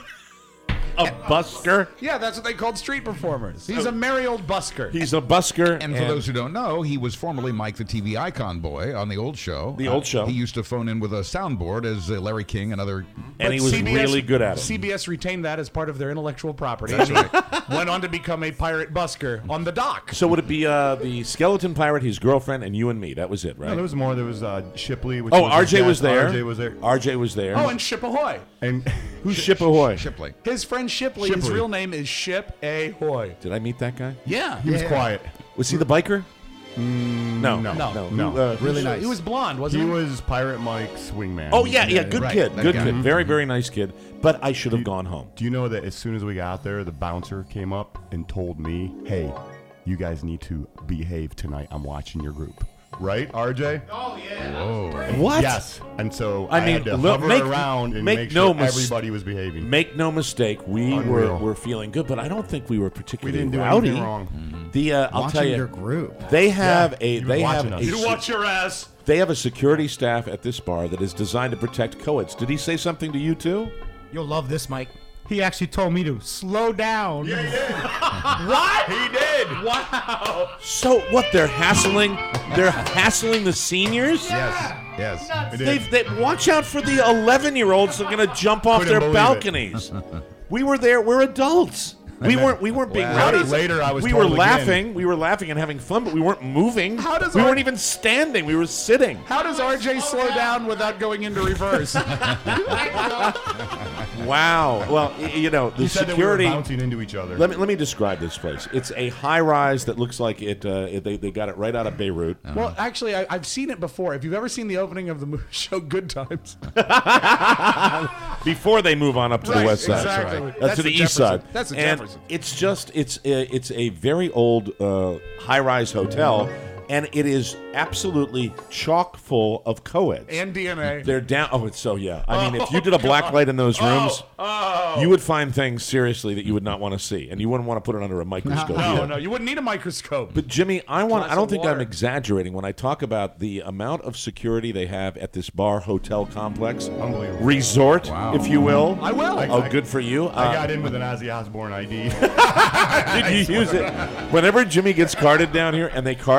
A busker? Yeah, that's what they called street performers. He's a merry old busker. He's a busker. And for those who don't know, he was formerly Mike the T V Icon Boy on the old show. The old show. He used to phone in with a soundboard as uh, Larry King and other. and But he was C B S really good at it. C B S retained that as part of their intellectual property. That's right. Went on to become a pirate busker on the dock. So would it be uh, the Skeleton Pirate, his girlfriend, and you and me? That was it, right? No, there was more. There was uh, Shipley. Which oh, was R his J guest. was there. R J was there. R J was there. Oh, and Ship Ahoy. And who's Ship Ahoy? Shipley. His friend Shipley, his Shipley. real name is Ship Ahoy. Did I meet that guy? Yeah. he was Yeah. quiet. Was he the biker? no, no, no, no. no. No. Uh, Really who's- nice. He was blonde, wasn't He he? was Pirate Mike's wingman. Oh yeah, yeah, good Right, kid, that good guy. kid, very, very nice kid. But I should have gone home. Do you know that as soon as we got out there, the bouncer came up and told me, "Hey, you guys need to behave tonight. I'm watching your group." Right, R J? What? Yes. And so I I, mean, had to look, hover make- around and make make, no sure mis- everybody was behaving. Make no mistake, we were, Unreal. were feeling good, but I don't think we were we particularly didn't do rowdy. anything wrong. The uh, I'll Watching tell you, your group. they have Yeah, a he was they have watching a, us. You watch your ass. they have a security staff at this bar that is designed to protect co-eds. Did he say something to you too? You'll love this, Mike. He actually told me to slow down. Yeah, he did. What? He did. Wow. So what? They're hassling. They're hassling the seniors. Yes. Yes. He did. They've, they watch out for the eleven-year-olds that are going to jump off Couldn't their believe it. balconies. We were there. We're adults. We then- weren't. We weren't being Wow. rowdy. Later, I was We told were again. laughing. We were laughing and having fun, but we weren't moving. How does we our- weren't even standing. We were sitting. How does R J slow down without going into reverse? Wow. Well, y- you know, the He said that we were security. bouncing into each other. Let me let me describe this place. It's a high rise that looks like it. Uh, it they they got it right out of Beirut. Well, actually, I, I've seen it before. If you've ever seen the opening of the mo- show Good Times, Before they move on up to Right, the west side, exactly. Uh, That's to the, the east side. Jefferson. That's the and Jefferson. it's just it's uh, it's a very old uh, high-rise hotel, and it is absolutely chock full of co-eds. and D N A. They're down. Oh, it's so yeah. I mean, if you Oh, did a black God. light in those rooms, Oh, oh. you would find things seriously that you would not want to see, and you wouldn't want to put it under a microscope. No, either. no, you wouldn't need a microscope. But Jimmy, I want. Glass I don't of think water. I'm exaggerating when I talk about the amount of security they have at this bar hotel complex, Unbelievable. resort, Wow. if you will. I will. I- Oh, I- good for you. I Uh, got in with an Ozzy Osbourne I D. Did you use it? Whenever Jimmy gets carded down here, and they card a lot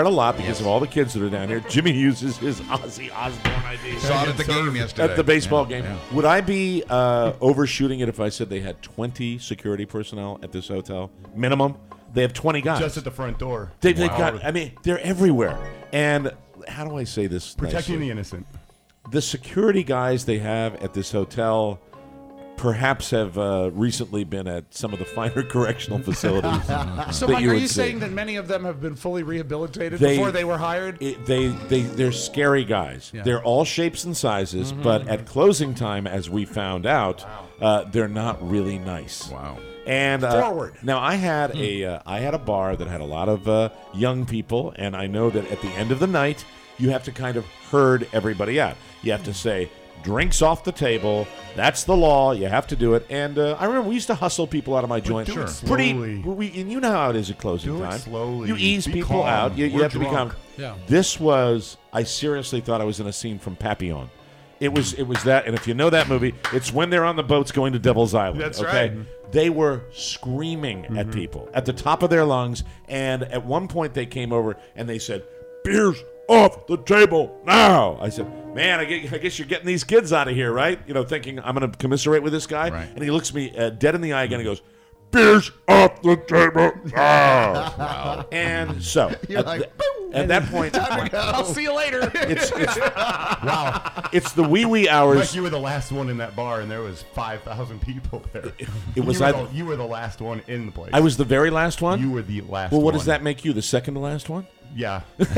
because Yes. of all the kids that are down here. Jimmy uses his Ozzy Osbourne I D. Saw it at the game yesterday. At the baseball Yeah, game. yeah. Would I be uh, overshooting it if I said they had twenty security personnel at this hotel? Minimum? They have twenty guys. Just at the front door. They, They've Wow. got, I mean, they're everywhere. And how do I say this? Protecting nicely? the innocent. The security guys they have at this hotel perhaps have uh, recently been at some of the finer correctional facilities. So, that Mike, you are would you see. saying that many of them have been fully rehabilitated They- before they were hired? It, they they they're scary guys. Yeah. They're all shapes and sizes, Mhm. but at closing time, as we found out, uh, they're not really nice. Wow. And uh, Forward. now I had a uh, I had a bar that had a lot of uh, young people, and I know that at the end of the night, you have to kind of herd everybody out. You have to say drinks off the table. That's the law. You have to do it. And uh, I remember we used to hustle people out of my joint. do it Pretty. slowly. We, and you know how it is at closing Do it time. slowly. You ease Be people calm. out. You, you We're have to become. drunk. Yeah. This was. I seriously thought I was in a scene from Papillon. It was. It was that. And if you know that movie, it's when they're on the boats going to Devil's Island. That's okay? right. They were screaming at people at the top of their lungs. And at one point, they came over and they said, "Beers off the table now." I said, man, I guess, I guess you're getting these kids out of here, right? You know, thinking I'm going to commiserate with this guy. Right. And he looks me uh, dead in the eye again and goes, "Beers off the table now." Wow. And so, You're at, like, the- at that point, I'll see you later. it's, it's, wow. It's the wee wee hours. Like you were the last one in that bar, and there was five thousand people there. It was you were, either- the, you were the last one in the place. I was the very last one? You were the last Well, what one. does that make you? The second to last one? Yeah.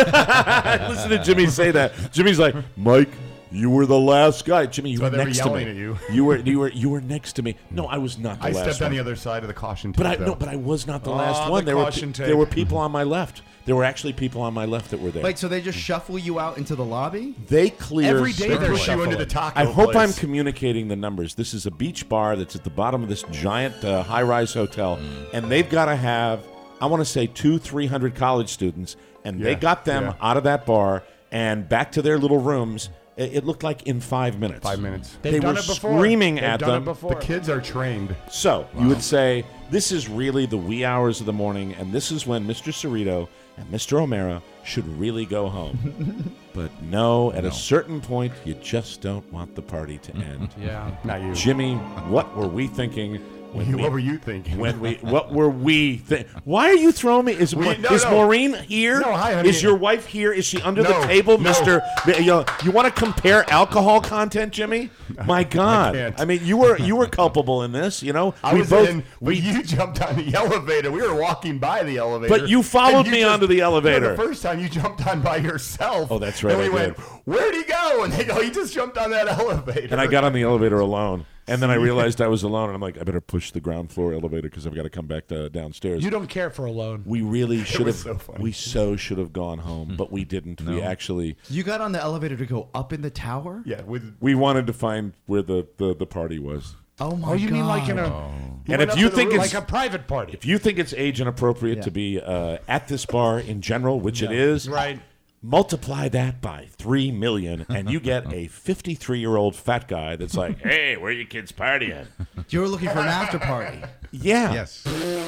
Listen to Jimmy say that. Jimmy's like, Mike, you were the last guy. Jimmy, you So were they were next to yelling me. at you. You were you were you were next to me. No, I was not the I last stepped one. on the other side of the caution tape. But I though. no, but I was not the Oh, last the one. There were caution pe- tape. there were people on my left. There were actually people on my left that were there. Wait, so they just shuffle you out into the lobby? They clear Every day They they're push you into shuffling. the taco I hope I'm place. communicating the numbers. This is a beach bar that's at the bottom of this giant uh, high-rise hotel, and they've got to have, I want to say, two, three hundred college students, and they Yeah, got them yeah. out of that bar and back to their little rooms. It, it looked like in five minutes. Five minutes. They've they done were it before. screaming They've at done them. it before. The kids are trained. So you would say this is really the wee hours of the morning, and this is when Mister Cerrito and Mister O'Mara should really go home. But no, at a certain point, you just don't want the party to end. Yeah. Not you. Jimmy, what were we thinking? When You- we, what were you thinking? When we, what were we? Th- Why are you throwing me? Is, We- Ma- no, is no. Maureen here? No, hi, honey. Is your wife here? Is she under No, the table, no. Mister You, know, you want to compare alcohol content, Jimmy? My God! can't. I mean, you were you were culpable in this. You know, I we was both. in, we, but you jumped on the elevator. We were walking by the elevator. But you followed and me just- onto the no, elevator. the first time you jumped on by yourself. Oh, that's right, And we I went, did. where'd he go? And they go, he just jumped on that elevator. and I got on the elevator alone. And then I realized I was alone, and I'm like, I better push the ground floor elevator because I've got to come back to, downstairs. You don't care for alone. We really should have. was so funny. we so should have gone home, but we didn't. We actually You got on the elevator to go up in the tower? Yeah, with we wanted to find where the, the, the party was. Oh my Oh, you god. mean like in a And went if up you to the think roof. it's like a private party? if you think it's age inappropriate Yeah. to be uh, at this bar in general, which it is, Right. multiply that by three million, and you get a fifty-three-year-old fat guy that's like, "Hey, where you kids partying?" You were looking for an after party. Yeah. Yes.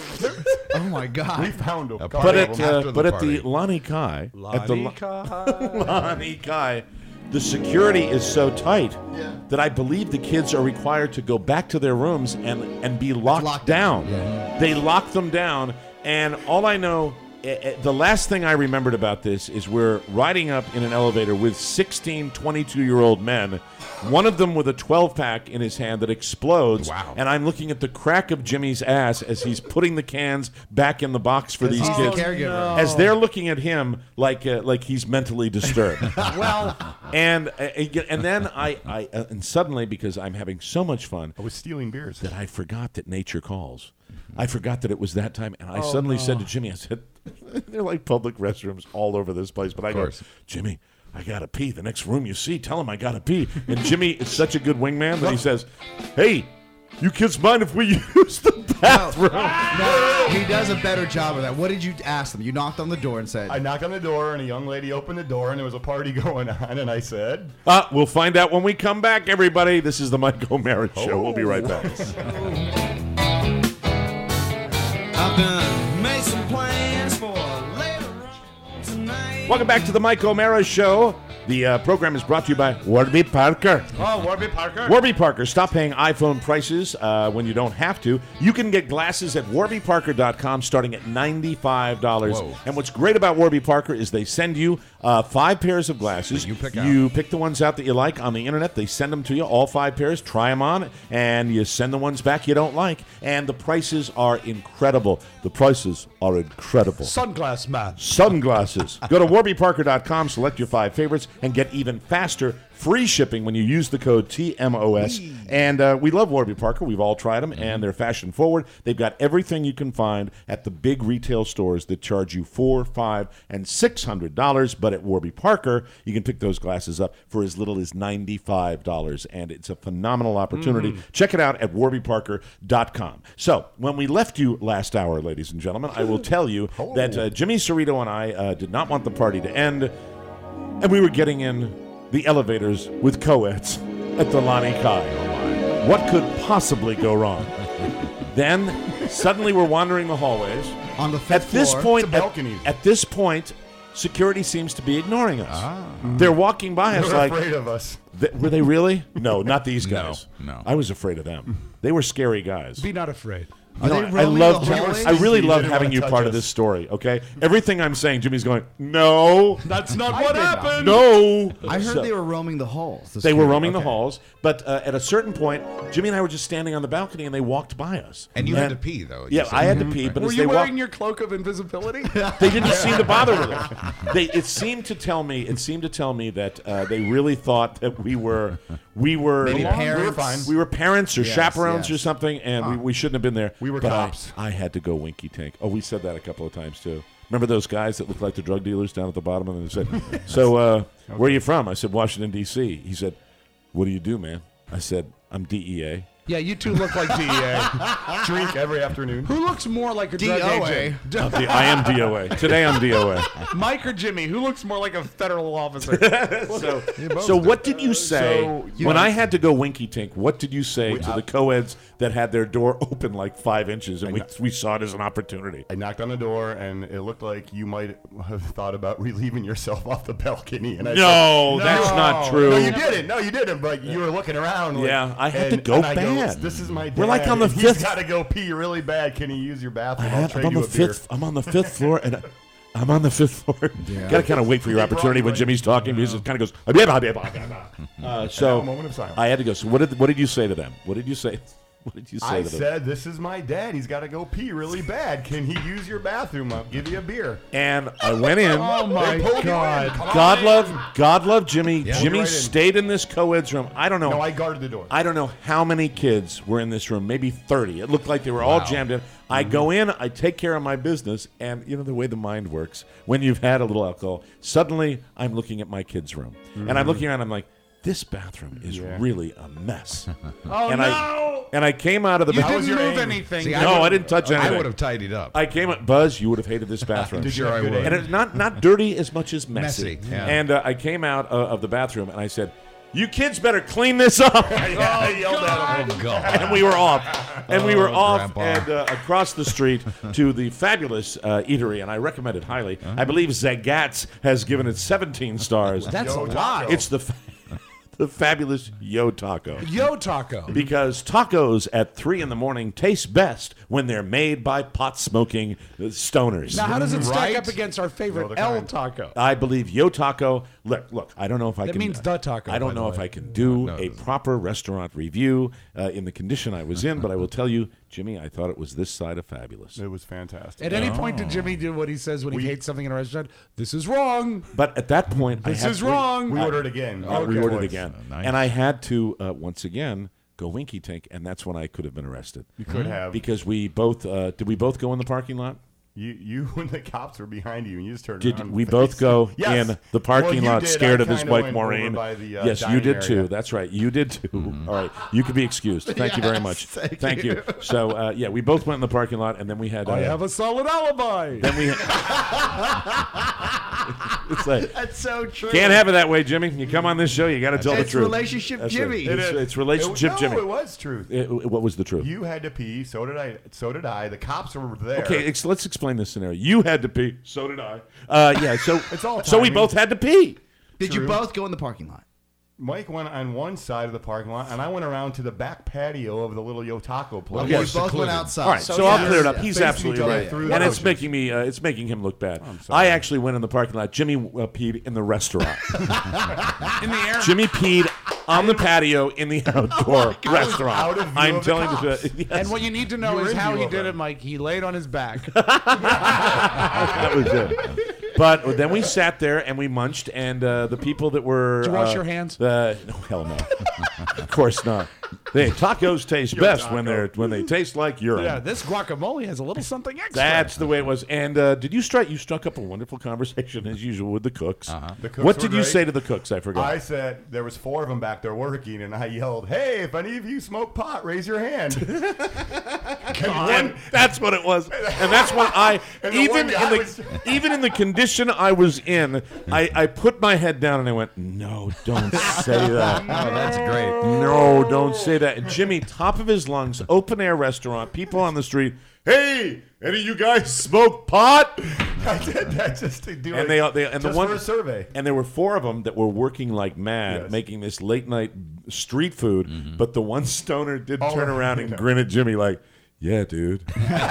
Oh my god. we found a A couple But of at them. uh, After the but at party. the Lani Kai, at the Lo- Lanika. Lani Kai, the security is so tight that I believe the kids are required to go back to their rooms and and be locked, Locked down. down. They lock them down, and all I know. eh, eh, The last thing I remembered about this is we're riding up in an elevator with sixteen twenty-two-year-old men, one of them with a twelve-pack in his hand that explodes, Wow. and I'm looking at the crack of Jimmy's ass as he's putting the cans back in the box for these he's kids. the caregiver. As they're looking at him like uh, like he's mentally disturbed. Well, and uh, and then I, I uh, and suddenly, because I'm having so much fun, I was stealing beers. that I forgot that nature calls. I forgot that it was that time, and I suddenly said to Jimmy, I said, they're like public restrooms all over this place, but I go, course. Jimmy, I gotta pee. The next room you see, tell him I gotta pee. And Jimmy is such a good wingman that he says, hey, you kids mind if we use the bathroom? No, he does a better job of that. What did you ask them? You knocked on the door and said, I knocked on the door, and a young lady opened the door, and there was a party going on, and I said, Uh, we'll find out when we come back, everybody. This is the Mike O'Mara Show. We'll be right back. I've done made some plans for later on tonight. Welcome back to the Mike O'Mara Show. The uh, program is brought to you by Warby Parker. Oh, Warby Parker. Warby Parker. Stop paying iPhone prices uh, when you don't have to. You can get glasses at warby parker dot com starting at ninety-five dollars. Whoa. And what's great about Warby Parker is they send you uh, five pairs of glasses. You pick out. You pick the ones out that you like on the internet. They send them to you, all five pairs. Try them on, and you send the ones back you don't like. And the prices are incredible. The prices are incredible. Sunglass man. Sunglasses. Go to warby parker dot com, select your five favorites, and get even faster free shipping when you use the code T M O S. And uh, we love Warby Parker. We've all tried them, and they're fashion forward. They've got everything you can find at the big retail stores that charge you four, five, and six hundred dollars. But at Warby Parker, you can pick those glasses up for as little as ninety-five dollars, and it's a phenomenal opportunity. Mm. Check it out at warby parker dot com. So when we left you last hour, ladies and gentlemen, I will tell you that uh, Jimmy Cerrito and I uh, did not want the party to end, and we were getting in the elevators with co-eds at the Lani Kai. What could possibly go wrong? Then suddenly we're wandering the hallways. On the fifth At this floor, point, to at, balconies. at this point, security seems to be ignoring us. They're walking by us They're like afraid of us. Th- were they really? No, not these No, guys. no. I was afraid of them. They were scary guys. Be not afraid. You know, they I roaming love. the hallways? I really You love didn't having wanna you touch part of us. this story. Okay, everything I'm saying, Jimmy's going. No, That's not I what did not. happened. no. I heard So- they were roaming the halls. the They were security. roaming the Okay. halls, but uh, at a certain point, Jimmy and I were just standing on the balcony, and they walked by us. And you had to pee, though. you Yeah, said. I had to pee, but Were as you they wearing walked, your cloak of invisibility? they didn't seem to bother with it. They, it seemed to tell me. It seemed to tell me that uh, they really thought that we were, we were, Maybe we parents. were fine. We were parents or Yes, chaperones yes. or something, and we, we shouldn't have been there. We were but cops. I, I had to go winky tank. Oh, we said that a couple of times too. Remember those guys that looked like the drug dealers down at the bottom, and they said, "So, uh, where are you from?" I said, "Washington D C" He said, "What do you do, man?" I said, "I'm D E A." Yeah, you two look like D E A. Drink every afternoon. Who looks more like a drug D O A. agent? I'm D- I am D O A. Today I'm D O A. Mike or Jimmy? Who looks more like a federal officer? So, so what did you say So, you when know- I had to go winky tink? What did you say We- to I- the co-eds that had their door open like five inches, and we, we saw it as an opportunity? I knocked on the door, and it looked like you might have thought about relieving yourself off the balcony. And I No, said, that's not true. No, you didn't. No, you didn't. But you were looking around. like- Yeah, I had and- to go and I bad. This is my dad. We're like on the and fifth- He's got to go pee really bad. Can he use your I bathroom? I'll had, trade I'm on you the a beer. fifth. I'm on the fifth floor, and I, I'm on the fifth floor. Got to kind of wait for your They brought opportunity you when right- Jimmy's talking because it kind of goes. "Ah, blah, blah, blah, blah, blah." Uh, so a moment of silence. I had to go. So what did what did you say to them? What did you say? What did you say I to them? said, "This is my dad. He's got to go pee really bad. Can he use your bathroom? I'll give you a beer." And I went in. Oh my They pulled you in. God! Come on God in. love, God love Jimmy. Yeah. Jimmy Right in. stayed in this co-ed's room. I don't know. No, I guarded the door. I don't know how many kids were in this room. Maybe thirty. It looked like they were all jammed in. I go in. I take care of my business, and you know the way the mind works. When you've had a little alcohol, suddenly I'm looking at my kids' room, and I'm looking around. I'm like, this bathroom is Yeah. really a mess. Oh and no! I and I came out of the You bathroom. didn't was your move aim? anything. See, No, I didn't touch anything. I would have tidied up. I came up, Buzz. You would have hated this bathroom. Did you Sure have I good would. aim? And it's not not dirty as much as messy. Messy, yeah. And uh, I came out uh, of the bathroom and I said, "You kids better clean this up." I yelled at him. Oh, God. And we were off. And we were Oh, off Grandpa. and uh, across the street to the fabulous uh, eatery, and I recommend it highly. I believe Zagat's has given it seventeen stars. That's Yo, a lot. Taco. It's the fa- the fabulous Yo Taco. Yo Taco. Because tacos at three in the morning taste best when they're made by pot smoking stoners. Now, how does it stack Right? up against our favorite No, they're El kind. Taco? I believe Yo Taco. Look, look. I don't know if I That can. means the taco, I don't by the know if way. I can do No, it a doesn't. proper restaurant review uh, in the condition I was in, but I will tell you, Jimmy, I thought it was this side of fabulous. It was fantastic. At any point did Jimmy do what he says when he hates something in a restaurant? This is wrong. But at that point, This I had, is wrong. We ordered again. Uh, we Okay. ordered Twice. again, nice. and I had to uh, once again go winky tink, and that's when I could have been arrested. You could have. Because we both uh, did. We both go in the parking lot. You, you, when the cops were behind you, and you just turned Did around. we and both faced- go Yes. in the parking Well, you lot did. scared I of this kinda white went over Maureen? by the, uh, yes, you dining did area. too. That's right. You did too. Mm-hmm. All right. You could be excused. Thank you very much. thank Thank you. So, uh, yeah, we both went in the parking lot, and then we had. Uh, I have a solid alibi. then we It's like That's so true. can't have it that way, Jimmy. You come on this show, you got to tell the It's truth. relationship That's Jimmy. right. It's, It is. it's relationship It- no, Jimmy. it was truth. It- what was the truth? You had to pee, so did I. So did I. The cops were there. Okay, ex- let's explain this scenario. You had to pee, so did I. Uh, yeah, so It's all so we timing. both had to pee. Did you True. both go in the parking lot? Mike went on one side of the parking lot, and I went around to the back patio of the little Yo Taco place. Okay, you both went outside. All right, so, So I'll yeah. clear it up. Yeah. He's Facing absolutely each other right, through and the it's bushes. making me uh, it's making him look bad. I actually went in the parking lot. Jimmy uh, peed in the restaurant. In the air. Jimmy peed on the patio in the outdoor restaurant. out of view I'm of the telling cops. you. Yes. And what you need to know You were is in how view he of did them. it, Mike. He laid on his back. That was it. But then we sat there and we munched, and uh, the people that were Did you wash uh, your hands? The, no, hell no. Of course not. They tacos taste Your best taco. when they're when they taste like urine. Yeah, this guacamole has a little something extra. That's the way it was. And uh, did you strike? You struck up a wonderful conversation as usual with the cooks. Uh-huh. The cooks what were did you great. say to the cooks? I forgot. I said there was four of them back there working, and I yelled, "Hey, if any of you smoke pot, raise your hand." And that's what it was, and that's what I And the even one in guy the was- even in the condition I was in, I, I put my head down and I went, "No, don't say that." Oh, that's great. No, don't say that. And Jimmy, top of his lungs, open air restaurant, people on the street. Hey, any of you guys smoke pot? I did that just to do And it. they, they and the just one for a survey. and there were four of them that were working like mad, Yes. making this late night street food. But the one stoner did Oh, turn around you and know. grin at Jimmy like, "Yeah, dude."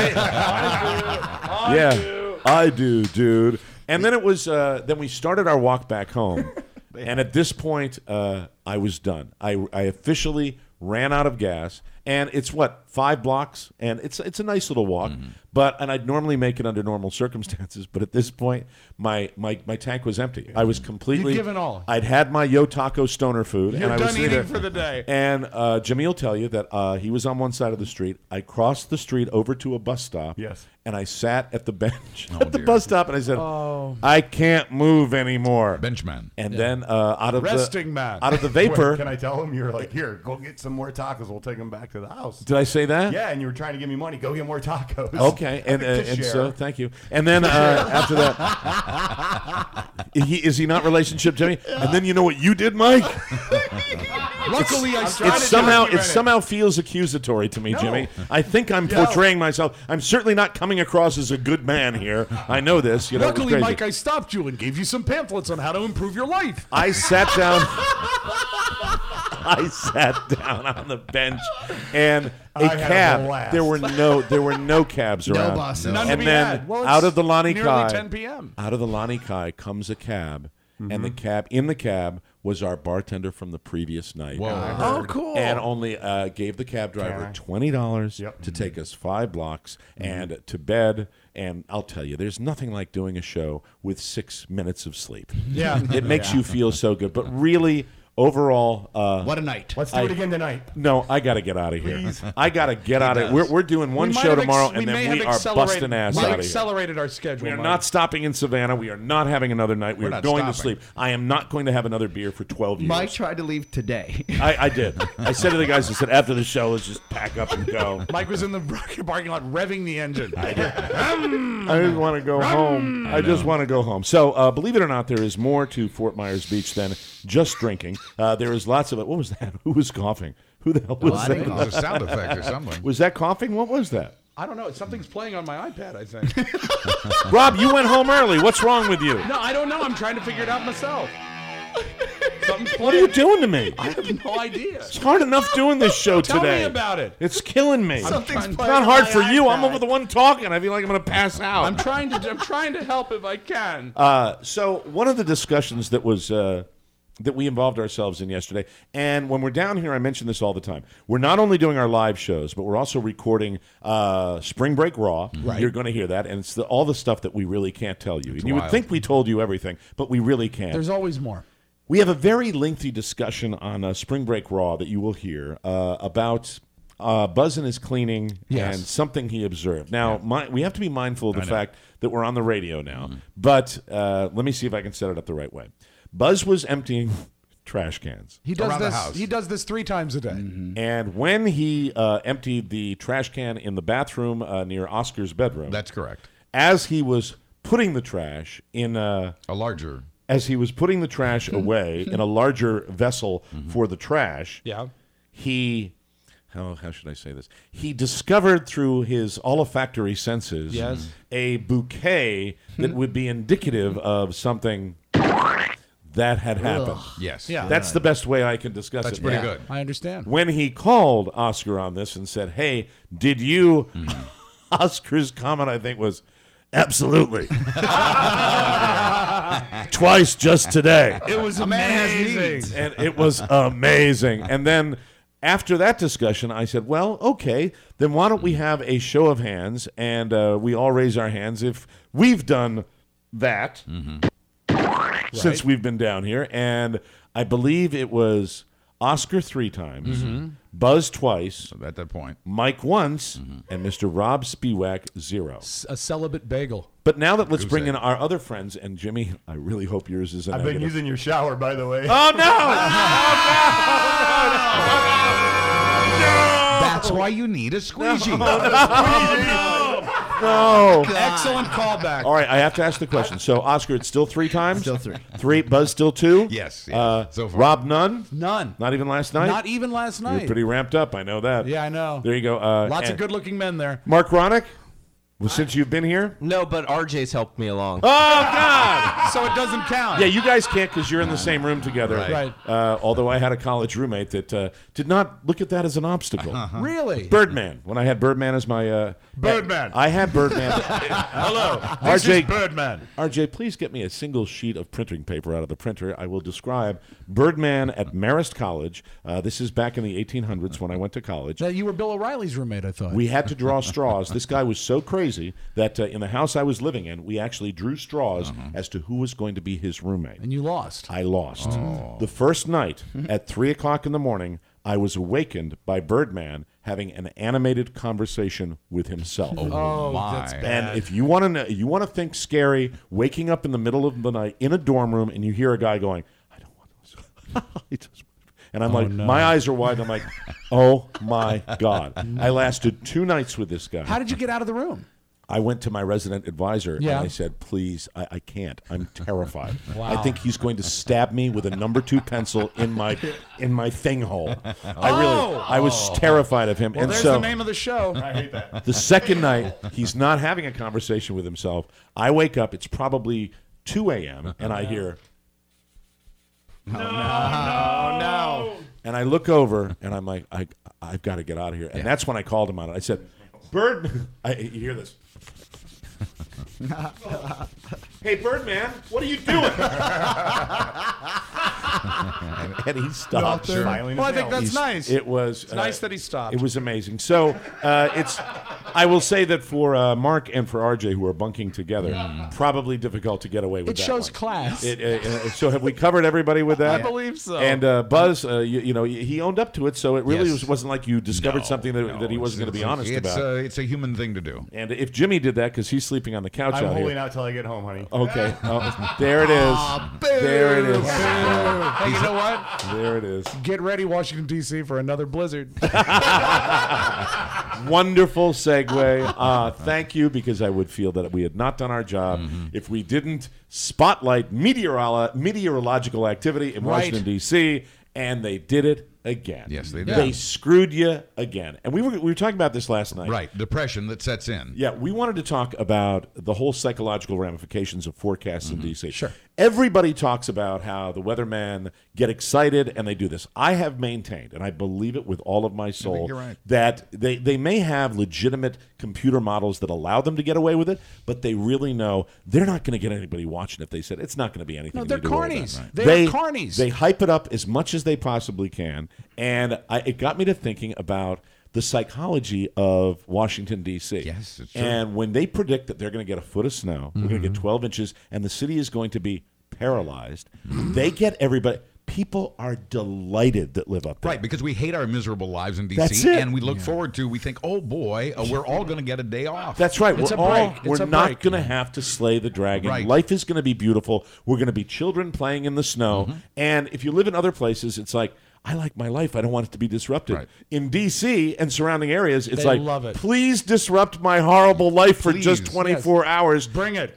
I yeah, do. I do, dude. And then it was. Uh, then we started our walk back home, and at this point, uh, I was done. I I officially ran out of gas, and it's what five blocks, and it's it's a nice little walk. But and I'd normally make it under normal circumstances, but at this point, my my, my tank was empty. I was completely You'd given all. I'd had my Yo Taco stoner food, You're and I was done sitting eating there- for the day. And uh, Jimmy will tell you that uh, he was on one side of the street. I crossed the street over to a bus stop. Yes. And I sat at the bench Oh, at the dear. bus stop, and I said, Oh. "I can't move anymore." Benchman. And then uh, out of Resting the man. out of the vapor, Wait, can I tell him you're like, here, go get some more tacos. We'll take them back to the house. did I say that? Yeah, and you were trying to give me money. Go get more tacos. Okay, and uh, To and share. so thank you. And then uh, after that, he, is he not relationship, Jimmy? And then you know what you did, Mike? Luckily, I It started somehow it documenting. somehow feels accusatory to me, No. Jimmy. I think I'm Yeah. portraying myself. I'm certainly not coming across as a good man here. I know this. You know, it was Luckily, crazy. Mike, I stopped you and gave you some pamphlets on how to improve your life. I sat down. I sat down on the bench, and a I had a cab. blast. There were no, there were no cabs No around. buses. None to And be then had. Well, it's out of the Lani nearly Kai, ten p.m. out of the Lani Kai comes a cab, and Mm-hmm. the cab in the cab was our bartender from the previous night. Whoa. Oh, cool. And only uh, gave the cab driver Can I? twenty dollars Yep. to take us five blocks and to bed. And I'll tell you, there's nothing like doing a show with six minutes of sleep. Yeah. It makes you feel so good. But really, overall, uh, What a night. Let's do I- it again tonight. no, I got to get out of here. Please. I got to get out of here. We're, we're doing one We might show have ex- tomorrow, we and may then we have are accelerated- busting ass we out have of here. accelerated our schedule. We are Mike. not stopping in Savannah. We are not having another night. We We're are not going to stopping. sleep. I am not going to have another beer for twelve years. Mike tried to leave today. I, I did. I said to the guys, I said, after the show, let's just pack up and go. Mike was in the parking lot revving the engine. I just want to go home. I just want to go home. So, uh, believe it or not, there is more to Fort Myers Beach than just drinking. Uh, there is lots of it. What was that? Who was coughing? Who the hell was I that? didn't It was a sound effect or something. Was that coughing? What was that? I don't know. Something's playing on my iPad, I think. Rob, you went home early. What's wrong with you? No, I don't know. I'm trying to figure it out myself. Something's playing. What are you doing to me? I have no idea. It's hard enough doing this show Tell today. me about it. It's killing me. Something's It's playing not on hard my for you. I'm iPad. over the one talking. I feel like I'm going to pass out. I'm trying to. I'm trying to help if I can. Uh, so one of the discussions that was uh, that we involved ourselves in yesterday, and when we're down here, I mention this all the time. We're not only doing our live shows, but we're also recording uh, Spring Break Raw. Right. You're going to hear that, and it's the, all the stuff that we really can't tell you. And you would wild. think we told you everything, but we really can't. There's always more. We have a very lengthy discussion on uh, Spring Break Raw that you will hear uh, about uh, Buzz and his cleaning Yes. and something he observed. Now, mi- we have to be mindful of the I know. fact that we're on the radio now, but uh, let me see if I can set it up the right way. Buzz was emptying trash cans. He does Around the this. house. He does this three times a day. And when he uh, emptied the trash can in the bathroom uh, near Oscar's bedroom, That's correct. as he was putting the trash in a, a larger, as he was putting the trash away in a larger vessel mm-hmm. for the trash. Yeah, he. How, how should I say this? He discovered through his olfactory senses yes. a bouquet that would be indicative of something that had happened. Ugh. Yes. Yeah. That's the best way I can discuss That's it. pretty yeah. good. I understand. When he called Oscar on this and said, hey, did you... Mm. Oscar's comment, I think, was, absolutely. Twice just today. It was amazing. And it was amazing. And then... After that discussion, I said, well, okay, then why don't we have a show of hands and uh, we all raise our hands if we've done that mm-hmm. since right. we've been down here. And I believe it was Oscar three times, mm-hmm. Buzz twice, so at that point, Mike once, mm-hmm. and Mister Rob Spiewak zero. A celibate bagel. But now that let's Goose bring egg. in our other friends, and Jimmy, I really hope yours is a I've negative. been using your shower, by the way. Oh, no! oh, no! no! That's why you need a squeegee. No! no, no. no. Excellent callback. All right, I have to ask the question. So, Oscar, it's still three times? Still three. Three. Buzz, still two? Yes. yes uh, so far. Rob, none? None. Not even last night? Not even last night. You're pretty ramped up. I know that. Yeah, I know. There you go. Uh, Lots of good-looking men there. Mark Ronick? Well, since you've been here? No, but R J's helped me along. Oh, God! So it doesn't count. Yeah, you guys can't because you're in the same room together. Right. right. Uh, although I had a college roommate that uh, did not look at that as an obstacle. Uh-huh. Really? Birdman. When I had Birdman as my... Uh, Birdman. I had Birdman. Hello. This R J, is Birdman. R J, please get me a single sheet of printing paper out of the printer. I will describe Birdman at Marist College. Uh, this is back in the eighteen hundreds when I went to college. Now, you were Bill O'Reilly's roommate, I thought. We had to draw straws. This guy was so crazy that uh, in the house I was living in, we actually drew straws uh-huh. as to who was going to be his roommate. And you lost. I lost. Oh. The first night at three o'clock in the morning, I was awakened by Birdman having an animated conversation with himself. Oh, oh my. That's bad. And if you want to know, you want to think scary, waking up in the middle of the night in a dorm room and you hear a guy going, I don't want to. And I'm oh, like, no. my eyes are wide. I'm like, oh my God. I lasted two nights with this guy. How did you get out of the room? I went to my resident advisor yeah. and I said, please, I, I can't. I'm terrified. Wow. I think he's going to stab me with a number two pencil in my in my thing hole. I really, oh. I was terrified of him. Well, and there's so, the name of the show. I hate that. The second night, he's not having a conversation with himself. I wake up, it's probably two a.m., and I hear, no, no, no, no. And I look over, and I'm like, I, I've got to get out of here. And yeah. that's when I called him on it. I said, Bird, I, you hear this? Hey, Birdman, what are you doing? and he stopped. Sure. Well, I think that's He's, nice. It was it's uh, nice that he stopped. It was amazing. So uh, it's. I will say that for uh, Mark and for R J, who are bunking together, mm. probably difficult to get away with. It that shows one. class. It, uh, uh, so have we covered everybody with that? I believe so. And uh, Buzz, uh, you, you know, he owned up to it, so it really yes. was, wasn't like you discovered no, something that, no, that he wasn't going to be honest it's about. A, it's a human thing to do. And if Jimmy did that, because he's sleeping on the couch I'm out holding here. out till I get home, honey. Okay. Oh, there it is. Oh, there it is. Hey, you know what? There it is. Get ready, Washington, D C for another blizzard. Wonderful segue. Uh, thank you, because I would feel that we had not done our job mm-hmm. if we didn't spotlight meteorolo- meteorological activity in right. Washington, D C, and they did it again. Yes, they did. They screwed you again. And we were we were talking about this last night. Right, depression that sets in. Yeah, we wanted to talk about the whole psychological ramifications of forecasts mm-hmm. in D C. Sure. Everybody talks about how the weathermen get excited and they do this. I have maintained, and I believe it with all of my soul, you're right. that they, they may have legitimate computer models that allow them to get away with it, but they really know they're not going to get anybody watching if they said it's not going to be anything. No, they're carnies. Right. They're they, carnies. They hype it up as much as they possibly can, and I, it got me to thinking about the psychology of Washington, D C. Yes, it's true. And when they predict that they're going to get a foot of snow, mm-hmm. we're going to get twelve inches, and the city is going to be paralyzed, mm-hmm. they get everybody. People are delighted that live up there. Right, because we hate our miserable lives in D C, That's it. and we look Yeah. forward to, we think, oh boy, uh, we're all going to get a day off. That's right. It's we're a all, break. we're It's a not break. going to have to slay the dragon. Right. Life is going to be beautiful. We're going to be children playing in the snow. Mm-hmm. And if you live in other places, it's like, I like my life. I don't want it to be disrupted. Right. In D C and surrounding areas, it's They like, love it. please disrupt my horrible life for Please. just twenty-four Yes. hours. Bring it.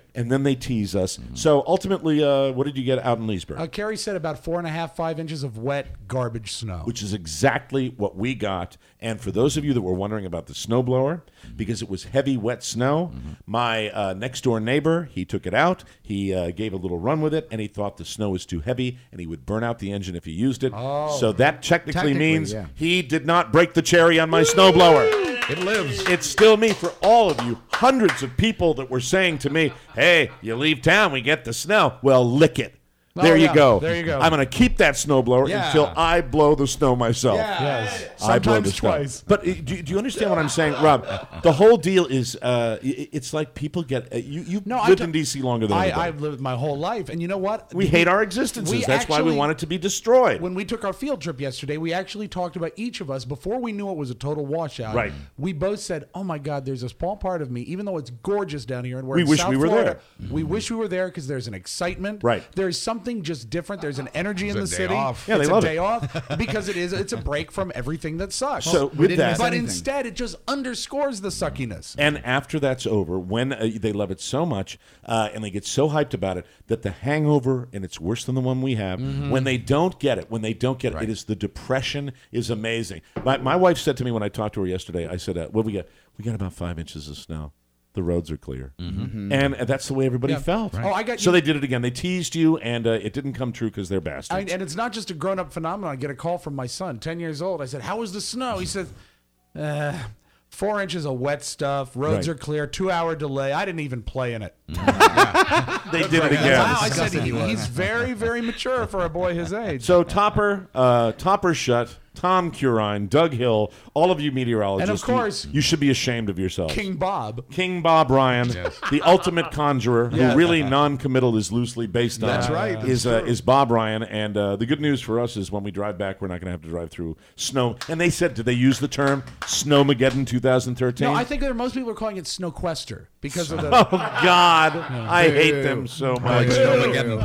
and then they tease us. So ultimately, uh, what did you get out in Leesburg? Uh, Kerry said about four and a half, five inches of wet garbage snow. Which is exactly what we got. And for those of you that were wondering about the snowblower, because it was heavy, wet snow, mm-hmm. my uh, next-door neighbor, he took it out, he uh, gave a little run with it, and he thought the snow was too heavy, and he would burn out the engine if he used it. Oh. So that technically, Technically, means yeah. he did not break the cherry on my snowblower. It lives. It's still me. For all of you, hundreds of people that were saying to me, hey, you leave town, we get the snow. Well, lick it. Oh, There you yeah. go. There you go. I'm going to keep that snowblower Yeah. until I blow the snow myself. Yes. I blow Sometimes the snow. twice. But uh, do, do you understand what I'm saying, Rob? The whole deal is, uh, i- it's like people get. Uh, you you No, lived I'm in D C longer than I, anybody. I've lived my whole life, and you know what? We hate our existences. we That's why we actually- want it to be destroyed. When we took our field trip yesterday, we actually talked about each of us before we knew it was a total washout. Right. We both said, "Oh my God, there's a small part of me, even though it's gorgeous down here, and we're We in wish South we were Florida, there." We wish we were there because there's an excitement. Right. There's something just different. There's an energy in the It's a day city. off. Yeah, they it's love a it. day off because it is. It's a break from everything that sucks. So we with didn't that, miss but anything. instead, it just underscores the suckiness. and after that's over, when uh, they love it so much uh, and they get so hyped about it that the hangover, and it's worse than the one we have, Mm-hmm. when they don't get it, when they don't get it, it is the depression is amazing. My, my wife said to me when I talked to her yesterday, I said, uh, "What we got? We got about five inches of snow. The roads are clear." Mm-hmm. And uh, that's the way everybody Yeah. felt. Right. Oh, I got so you- they did it again. They teased you, and uh, it didn't come true because they're I, bastards. and it's not just a grown-up phenomenon. I get a call from my son, ten years old. I said, "How was the snow?" He said, uh, four inches of wet stuff. Roads Right. are clear. Two-hour delay. I didn't even play in it." they did it again. Wow, I said he, he's very, very mature for a boy his age. So Topper, uh, Topper Shutt, Tom Curine, Doug Hill, all of you meteorologists, And of course- you, you should be ashamed of yourselves. King Bob. King Bob Ryan, the ultimate conjurer, Yeah. who really non-committal is loosely based on. That's right. Is That's uh, is Bob Ryan, and uh, the good news for us is when we drive back, we're not going to have to drive through snow. And they said, did they use the term Snowmageddon twenty thirteen? No, I think there most people are calling it Snowquester because of the. Oh God, I hate them so Like much. Snowmageddon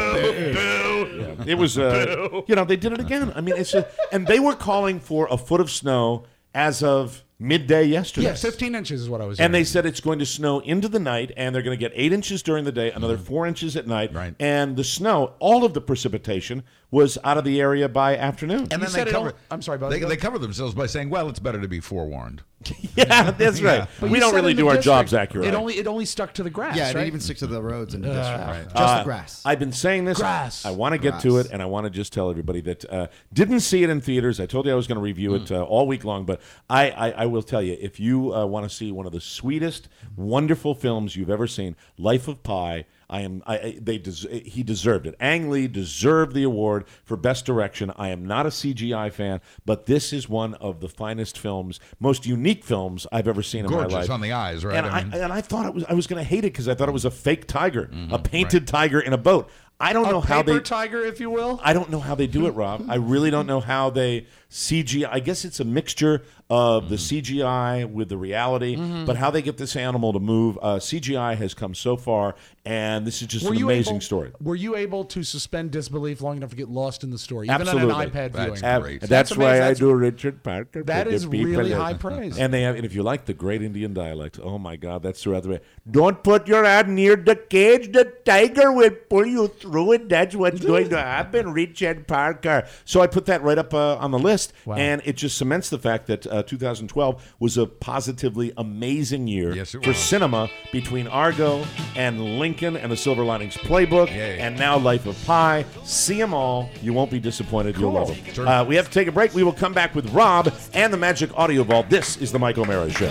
Palooza. Yeah, it was, uh, you know, they did it again. I mean, it's a, and they were calling for a foot of snow as of midday yesterday. Yeah, fifteen inches is what I was. And hearing. they said it's going to snow into the night, and they're going to get eight inches during the day, another four inches at night. Right. And the snow, all of the precipitation, was out of the area by afternoon. And You then said they it cover. all- I'm sorry, Buzz, They, go they ahead. cover themselves by saying, "Well, it's better to be forewarned." yeah, that's right. But We you don't said really in the do our district, jobs accurately. It only it only stuck to the grass. Yeah, it right? didn't even stick to the roads in the district. Right. Just Uh, the grass. I've been saying this. Grass. I want to get to Grass. it, and I want to just tell everybody that uh, didn't see it in theaters. I told you I was going to review it uh, all week long, but I, I, I will tell you, if you uh, want to see one of the sweetest, wonderful films you've ever seen, Life of Pi. I am. I, I they. Des- he deserved it. Ang Lee deserved the award for best direction. I am not a C G I fan, but this is one of the finest films, most unique films I've ever seen in Gorgeous my life. on the eyes, right? And I I, mean- and I thought it was. I was going to hate it because I thought it was a fake tiger, a painted tiger in a boat. I don't A know how paper they. tiger, if you will. I don't know how they do it, Rob. I really don't know how they C G I. I guess it's a mixture of the C G I with the reality, but how they get this animal to move. Uh, C G I has come so far, and this is just Were an you amazing able, story. Were you able to suspend disbelief long enough to get lost in the story, even Absolutely. on an iPad That's viewing? Ab- great. That's, That's why amazing. I That's- do Richard Parker. That for the is people really that- high praise. And they have, and if you like the great Indian dialect, oh my God, that's throughout the way. Don't put your hand near the cage. The tiger will pull you through it. That's what's going to happen, Richard Parker. So I put that right up uh, on the list, Wow. and it just cements the fact that uh, two thousand twelve was a positively amazing year Yes, it for was. cinema between Argo and Lincoln and the Silver Linings Playbook, Yay. and now Life of Pi. See them all. You won't be disappointed. You'll Cool. love them. Sure. Uh, we have to take a break. We will come back with Rob and the Magic Audio Vault. This is the Mike O'Mara Show.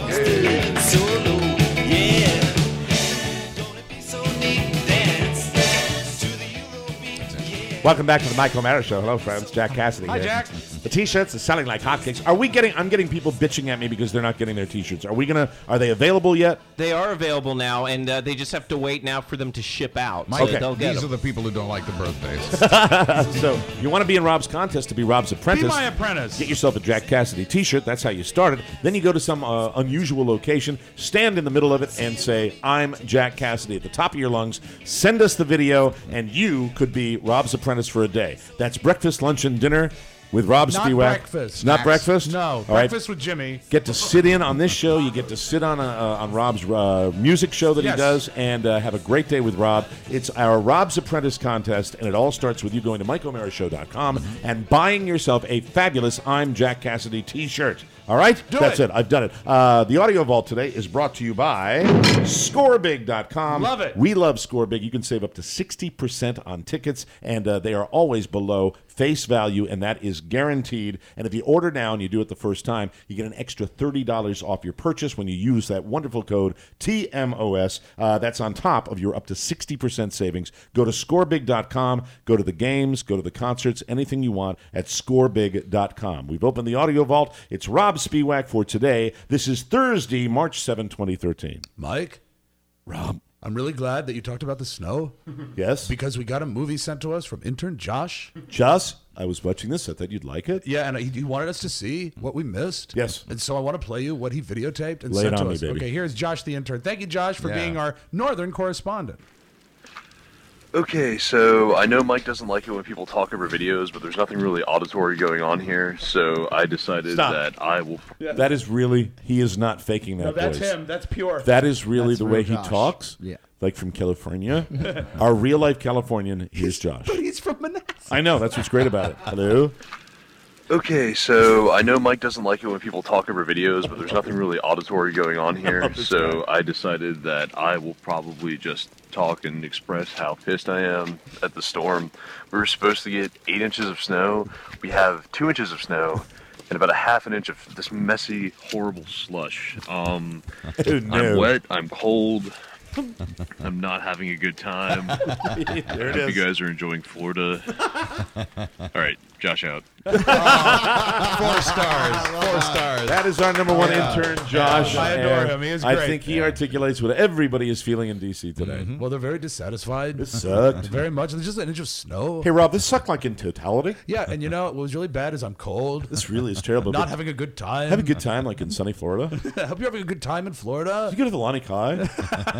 Welcome back to the Mike O'Mara Show. Hello, friends. Jack Cassidy. Hi, here. Jack. The T-shirts are selling like hotcakes. Are we getting? I'm getting people bitching at me because they're not getting their T-shirts. Are we gonna? Are they available yet? They are available now, and uh, they just have to wait now for them to ship out. Mike, So they'll get these them. are the people who don't like the birthdays. So you want to be in Rob's contest to be Rob's apprentice? Be my apprentice. Get yourself a Jack Cassidy T-shirt. That's how you start it. Then you go to some uh, unusual location, stand in the middle of it, and say, "I'm Jack Cassidy" at the top of your lungs. Send us the video, and you could be Rob's apprentice for a day. That's breakfast, lunch, and dinner. with Rob Not Spiewak. breakfast. Not Snacks. breakfast? No, All right. breakfast with Jimmy. Get to sit in on this show. You get to sit on a, uh, on Rob's uh, music show that Yes. he does and uh, have a great day with Rob. It's our Rob's Apprentice contest, and it all starts with you going to Mike O'Mara Show dot com and buying yourself a fabulous I'm Jack Cassidy t-shirt. All right? Do That's it. it. I've done it. Uh, the Audio Vault today is brought to you by score big dot com. Love it. We love ScoreBig. You can save up to sixty percent on tickets, and uh, they are always below face value, and that is guaranteed. And if you order now and you do it the first time, you get an extra thirty dollars off your purchase when you use that wonderful code T M O S. Uh, that's on top of your up to sixty percent savings. Go to score big dot com. Go to the games. Go to the concerts. Anything you want at score big dot com. We've opened the Audio Vault. It's Rob Spiewak for today. This is Thursday, March seventh, twenty thirteen. Mike, Rob. I'm really glad that you talked about the snow. Yes? Because we got a movie sent to us from intern Josh. Josh, I was watching this. I thought you'd like it. Yeah, and he, he wanted us to see what we missed. Yes. And so I want to play you what he videotaped and Lay sent it to on me, us. baby. Okay, here's Josh the intern. Thank you, Josh, for Yeah. being our northern correspondent. Okay, so I know Mike doesn't like it when people talk over videos, but there's nothing really auditory going on here, so I decided Stop. that I will... That is really, he is not faking that No, that's voice. him. That's pure. That is really That's the real way he Josh. talks. Yeah. Like from California. Our real life Californian, here's Josh. But he's from Manassas. I know, that's what's great about it. Hello? Okay, so I know Mike doesn't like it when people talk over videos, but there's nothing really auditory going on here, that's so I decided that I will probably just talk and express how pissed I am at the storm. We were supposed to get eight inches of snow. We have two inches of snow and about a half an inch of this messy, horrible slush. Um, Oh, no. I'm wet, I'm cold, I'm not having a good time. There I it hope is. you guys are enjoying Florida. All right, Josh out. Four stars. Four stars. That is our number one Yeah. intern, Josh. I adore and him. He is I great. think he articulates what everybody is feeling in D C today. Well, they're very dissatisfied. This sucked. Very much. There's just an inch of snow. Hey, Rob, this sucked like in totality. Yeah, and you know what was really bad is I'm cold. This really is terrible. Not but having a good time. have a good time like in sunny Florida. Did I hope you're having a good time in Florida. you go to the Lonnie Kai?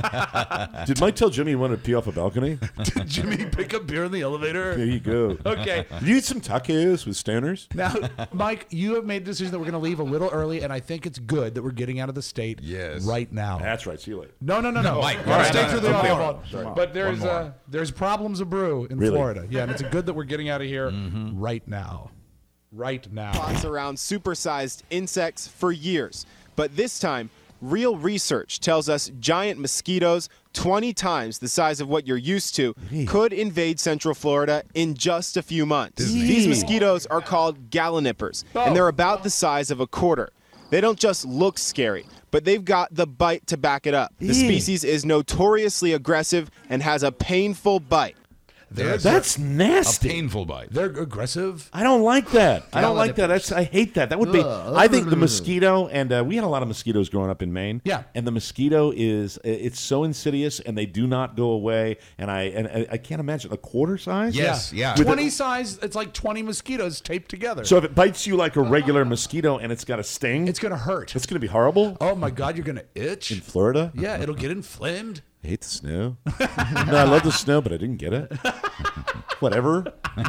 Did Mike tell Jimmy he wanted to pee off a balcony? Did Jimmy pick up beer in the elevator? There you go. Okay. Did you eat some tacos with stoners? Now, Mike, you have made a decision that we're going to leave a little early, and I think it's good that we're getting out of the state Yes. right now. That's right. See you later. No, no, no, no. Mike, We're gonna all stay right, through no, the no, audio one more. vault. Sorry. But there's One more. uh, there's problems of brew in Really? Florida. Yeah, and it's good that we're getting out of here right now. Right now. Thoughts around supersized insects for years. But this time, real research tells us giant mosquitoes, twenty times the size of what you're used to, could invade Central Florida in just a few months. These mosquitoes are called gallinippers, and they're about the size of a quarter. They don't just look scary, but they've got the bite to back it up. The species is notoriously aggressive and has a painful bite. They're, That's A nasty. painful bite. they're aggressive. I don't like that. I don't like that. That's, I hate that. That would be. Ugh. I think the mosquito, and uh, we had a lot of mosquitoes growing up in Maine. Yeah. And the mosquito is it's so insidious, and they do not go away. And I and I, I can't imagine a quarter size. Yes, yeah. With twenty a- size, it's like twenty mosquitoes taped together. So if it bites you like a regular mosquito and it's got a sting, it's going to hurt. it's going to be horrible. Oh, my God, you're going to itch. In Florida. Yeah, it'll get inflamed. I hate the snow. No, I love the snow, but I didn't get it. Whatever.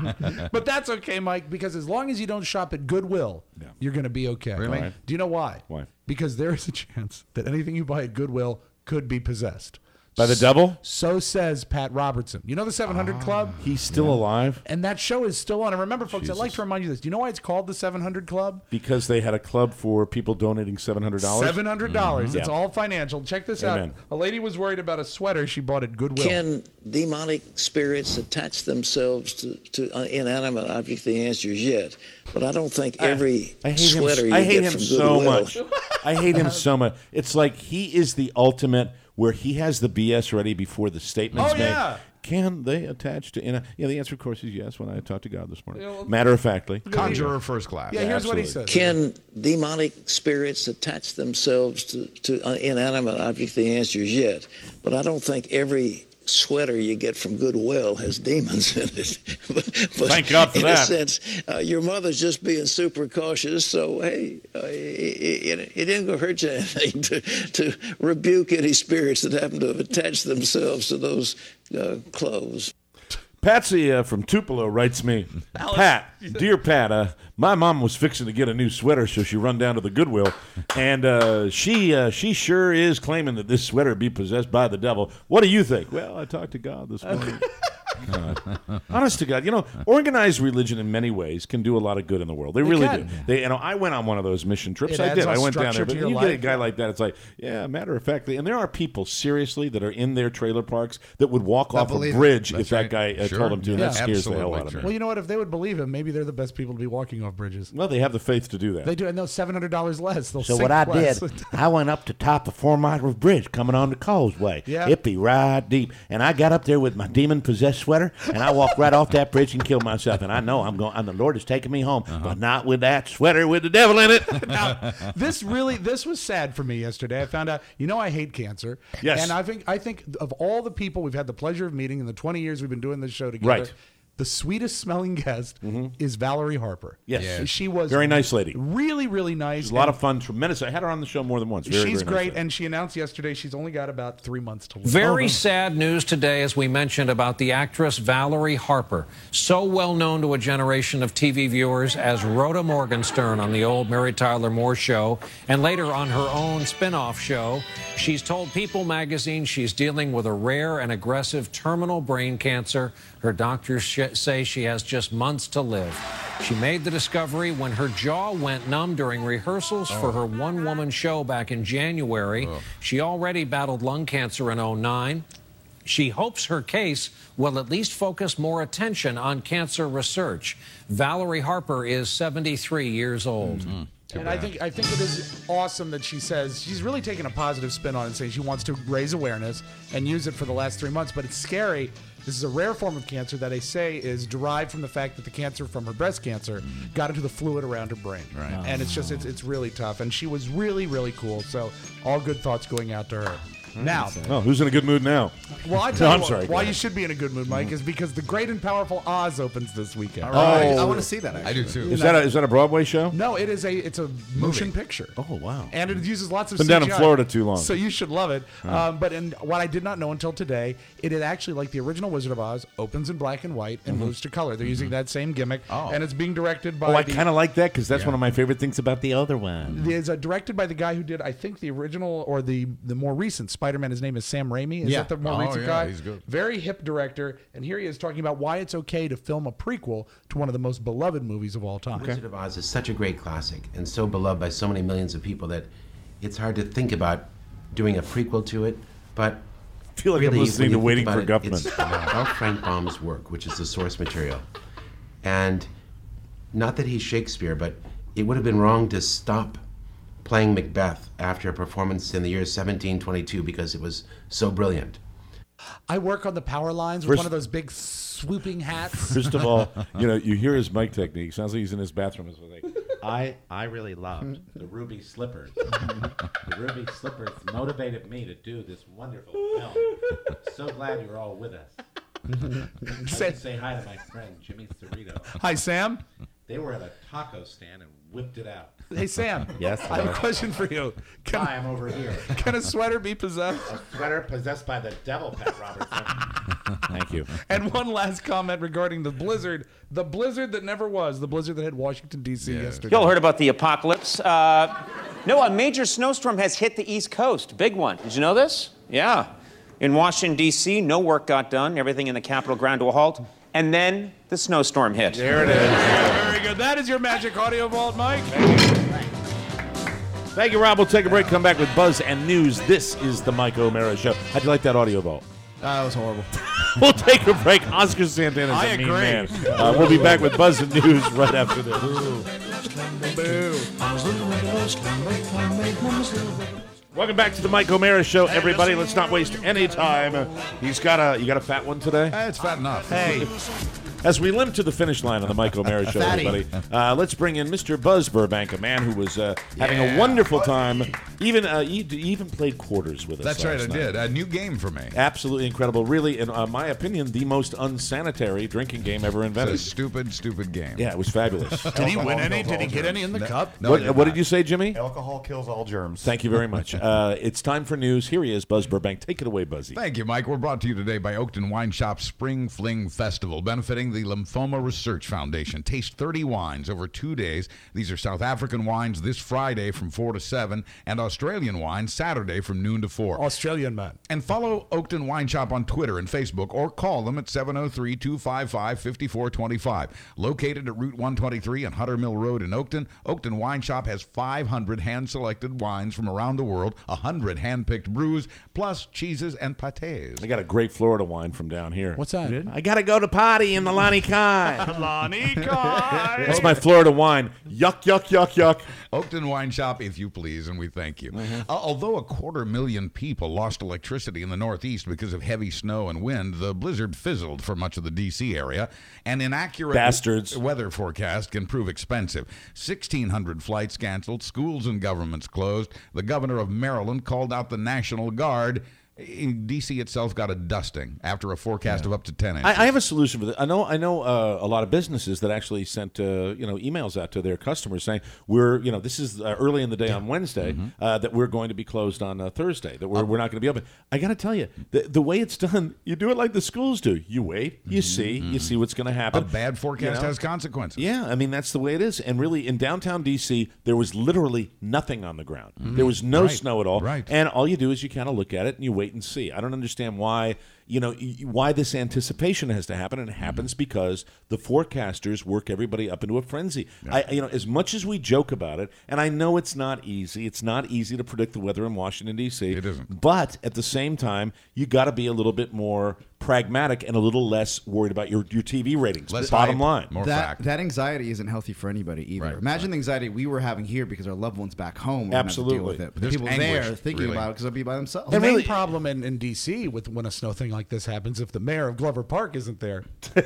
But that's okay, Mike, because as long as you don't shop at Goodwill, Yeah. you're going to be okay. Really? Right. Do you know why? Why? Because there is a chance that anything you buy at Goodwill could be possessed. By the devil? So says Pat Robertson. You know the seven hundred Club? He's still alive And that show is still on. And remember, folks, I'd like Jesus. to remind you this. Do you know why it's called the seven hundred Club? because they had a club for people donating seven hundred dollars. seven hundred dollars. It's Yeah. all financial. Check this Amen. out. A lady was worried about a sweater she bought at Goodwill. Can demonic spirits attach themselves to, to uh, inanimate objects? The answer is yes. But I don't think every I hate him. sweater you I hate get him from so Goodwill. much. I hate him so much. It's like he is the ultimate, where he has the B S ready before the statement's Oh, made. yeah. Can they attach to? In a, yeah, the answer, of course, is yes. When I talked to God this morning, Yeah, well, matter of factly, Conjurer first class. Yeah, here's what he absolutely. says. Can demonic spirits attach themselves to, to uh, inanimate objects? The answer is yes. But I don't think every sweater you get from Goodwill has demons in it. but, but Thank God for in that. a sense, uh, your mother's just being super cautious. So, hey, uh, it, it, it didn't go hurt you anything to, to rebuke any spirits that happen to have attached themselves to those uh, clothes. Patsy uh, from Tupelo writes me, Pat, dear Pat, uh, my mom was fixing to get a new sweater, so she run down to the Goodwill, and uh, she uh, she sure is claiming that this sweater be possessed by the devil. What do you think? Well, I talked to God this morning. God. Honest to God, you know, organized religion in many ways can do a lot of good in the world. They It really can. do. They, you know, I went on one of those mission trips. It I adds did. a I went down structure there, but to your you get a life, guy yeah. like that. It's like, yeah, matter of fact, and there are people seriously that are in their trailer parks that would walk That off a believe it. bridge That's if that right. guy uh, Sure. told them to. And Yeah. that scares the hell Absolutely out of true. me. Well, you know what? If they would believe him, maybe they're the best people to be walking off bridges. Well, they have the faith to do that. They do, and they'll seven hundred dollars less. They'll So sink what I less. did, I went up to top of Four Mile Bridge coming on the causeway. Yeah. It be right deep. And I got up there with my demon-possessed sweater, and I walked right off that bridge and killed myself. And I know I'm going, and the Lord is taking me home, Uh-huh. but not with that sweater with the devil in it. Now, this really, this was sad for me yesterday. I found out, you know, I hate cancer. Yes. And I think, I think of all the people we've had the pleasure of meeting in the twenty years we've been doing this show together, Right. the sweetest smelling guest is Valerie Harper. Yes. Yeah. She was Very nice lady. Really, really nice. It's a lot and of fun, tremendous. I had her on the show more than once. Very, she's very nice great, lady. and she announced yesterday she's only got about three months to live. Very sad news today, as we mentioned, about the actress Valerie Harper, so well known to a generation of T V viewers as Rhoda Morgenstern on the old Mary Tyler Moore Show, and later on her own spin-off show. She's told People magazine she's dealing with a rare and aggressive terminal brain cancer. Her doctors sh- say she has just months to live. She made the discovery when her jaw went numb during rehearsals for her one-woman show back in January. She already battled lung cancer in oh nine. She hopes her case will at least focus more attention on cancer research. Valerie Harper is seventy-three years old. Mm-hmm. And I think I think it is awesome that she says she's really taking a positive spin on it and saying she wants to raise awareness and use it for the last three months. But it's scary. This is a rare form of cancer that they say is derived from the fact that the cancer from her breast cancer got into the fluid around her brain. Right. And it's just it's it's really tough. And she was really really cool. So all good thoughts going out to her. Now, Oh, who's in a good mood now? well, I No, tell I'm you sorry. what, Go why ahead. you should be in a good mood, Mike, is because the great and powerful Oz opens this weekend. All right. I want to see that. Actually. I do too. Is that a, is that a Broadway show? No, it is a it's a motion picture. Oh, wow. And it uses lots of Been down in C G I, Florida too long. so you should love it. Um, but in, what I did not know until today, it is actually like the original Wizard of Oz, opens in black and white and Mhm. moves to color. They're using that same gimmick, Oh. and it's being directed by. Oh, I the- kind of like that because that's one of my favorite things about the other one. It's uh, directed by the guy who did, I think, the original or the the more recent Spider-Man. His name is Sam Raimi. Is Yeah. that the more Oh, recent yeah, guy? he's good. Very hip director. And here he is talking about why it's okay to film a prequel to one of the most beloved movies of all time. Wizard of Oz is such a great classic and so beloved by so many millions of people that it's hard to think about doing a prequel to it. But I feel like I'm really, listening when to you Waiting think for about it, Guffman. It's about Frank Baum's work, which is the source material. And not that he's Shakespeare, but it would have been wrong to stop playing Macbeth after a performance in the year seventeen twenty-two because it was so brilliant. I work on the power lines with First- one of those big swooping hats. First of all, you know, you hear his mic technique. Sounds like he's in his bathroom. It's like, I I really loved the ruby slippers. The ruby slippers motivated me to do this wonderful film. So glad you're all with us. I Say- say, say hi to my friend Jimmy Cerrito. Hi, Sam. They were at a taco stand and whipped it out. Hey, Sam. Yes, I have a hello. question for you. Can, Hi, I'm over here. Can a sweater be possessed? A sweater possessed by the devil, Pat Robertson. Thank you. And one last comment regarding the blizzard, the blizzard that never was, the blizzard that hit Washington, D C yesterday. Y'all heard about the apocalypse. Uh, no, a major snowstorm has hit the East Coast. Big one. Did you know this? Yeah. In Washington, D C, no work got done. Everything in the Capitol ground to a halt. And then the snowstorm hit. There it is. Very good. That is your magic audio vault, Mike. Thank you, Rob. We'll take a break. Come back with Buzz and News. This is the Mike O'Mara Show. How'd you like that audio vault? That was horrible. We'll take a break. Oscar Santana's I a mean agree. man. Uh, we'll be back with Buzz and News right after this. Welcome back to the Mike O'Mara Show, everybody. Let's not waste any time. He's got a you got a fat one today. Eh, it's fat enough. Hey. As we limp to the finish line on the Mike O'Mara Show, Fatty. everybody, uh, let's bring in Mister Buzz Burbank, a man who was uh, having a wonderful time Even uh, you, you even played quarters with us. That's right, I last did. night. A new game for me. Absolutely incredible. Really, in uh, my opinion, the most unsanitary drinking game ever invented. It's a stupid, stupid game. Yeah, it was fabulous. Did he win any? Did he get any in the cup? No, what he did what not. did you say, Jimmy? Alcohol kills all germs. Thank you very much. Uh, it's time for news. Here he is, Buzz Burbank. Take it away, Buzzy. Thank you, Mike. We're brought to you today by Oakton Wine Shop's Spring Fling Festival, benefiting the Lymphoma Research Foundation. Taste thirty wines over two days. These are South African wines this Friday from four to seven, and Australian wines Saturday from noon to four. Australian man. And follow Oakton Wine Shop on Twitter and Facebook, or call them at seven oh three, two five five, five four two five. Located at Route one twenty-three and Hunter Mill Road in Oakton, Oakton Wine Shop has five hundred hand-selected wines from around the world, one hundred hand-picked brews, plus cheeses and pâtés. I got a great Florida wine from down here. What's that? I got to go to potty in the Lonnie Kai. Lonnie Kai. That's my Florida wine. Yuck, yuck, yuck, yuck. Oakton Wine Shop, if you please, and we thank you. Mm-hmm. Uh, although a quarter million people lost electricity in the Northeast because of heavy snow and wind, the blizzard fizzled for much of the D C area. An inaccurate Bastards. weather forecast can prove expensive. sixteen hundred flights canceled, schools and governments closed. The governor of Maryland called out the National Guard. D C itself got a dusting after a forecast Yeah. of up to ten inches. I, I have a solution for this. I know, I know uh, a lot of businesses that actually sent uh, you know emails out to their customers saying we're you know this is uh, early in the day on Wednesday Mm-hmm. uh, that we're going to be closed on uh, Thursday, that we're, we're not going to be open. I got to tell you, the, the way it's done, you do it like the schools do. You wait, you see, you see what's going to happen. A bad forecast You know? has consequences. Yeah, I mean that's the way it is. And really, in downtown D C, there was literally nothing on the ground. There was no Right. snow at all. Right. And all you do is you kind of look at it and you wait and see. I don't understand why you know y- why this anticipation has to happen, and it happens because the forecasters work everybody up into a frenzy. I, you know, as much as we joke about it, and I know it's not easy. It's not easy to predict the weather in Washington D C. It isn't. But at the same time, you got to be a little bit more pragmatic and a little less worried about your, your T V ratings. Less Bottom hype, line. more that, fact. that anxiety isn't healthy for anybody either. Right, Imagine the anxiety we were having here because our loved ones back home were gonna have to deal Absolutely. with it. But There's the people anguish, there thinking really. about it because they'll be by themselves. The And main really- problem in, in D C with when a snow thing like this happens, if the mayor of Glover Park isn't there,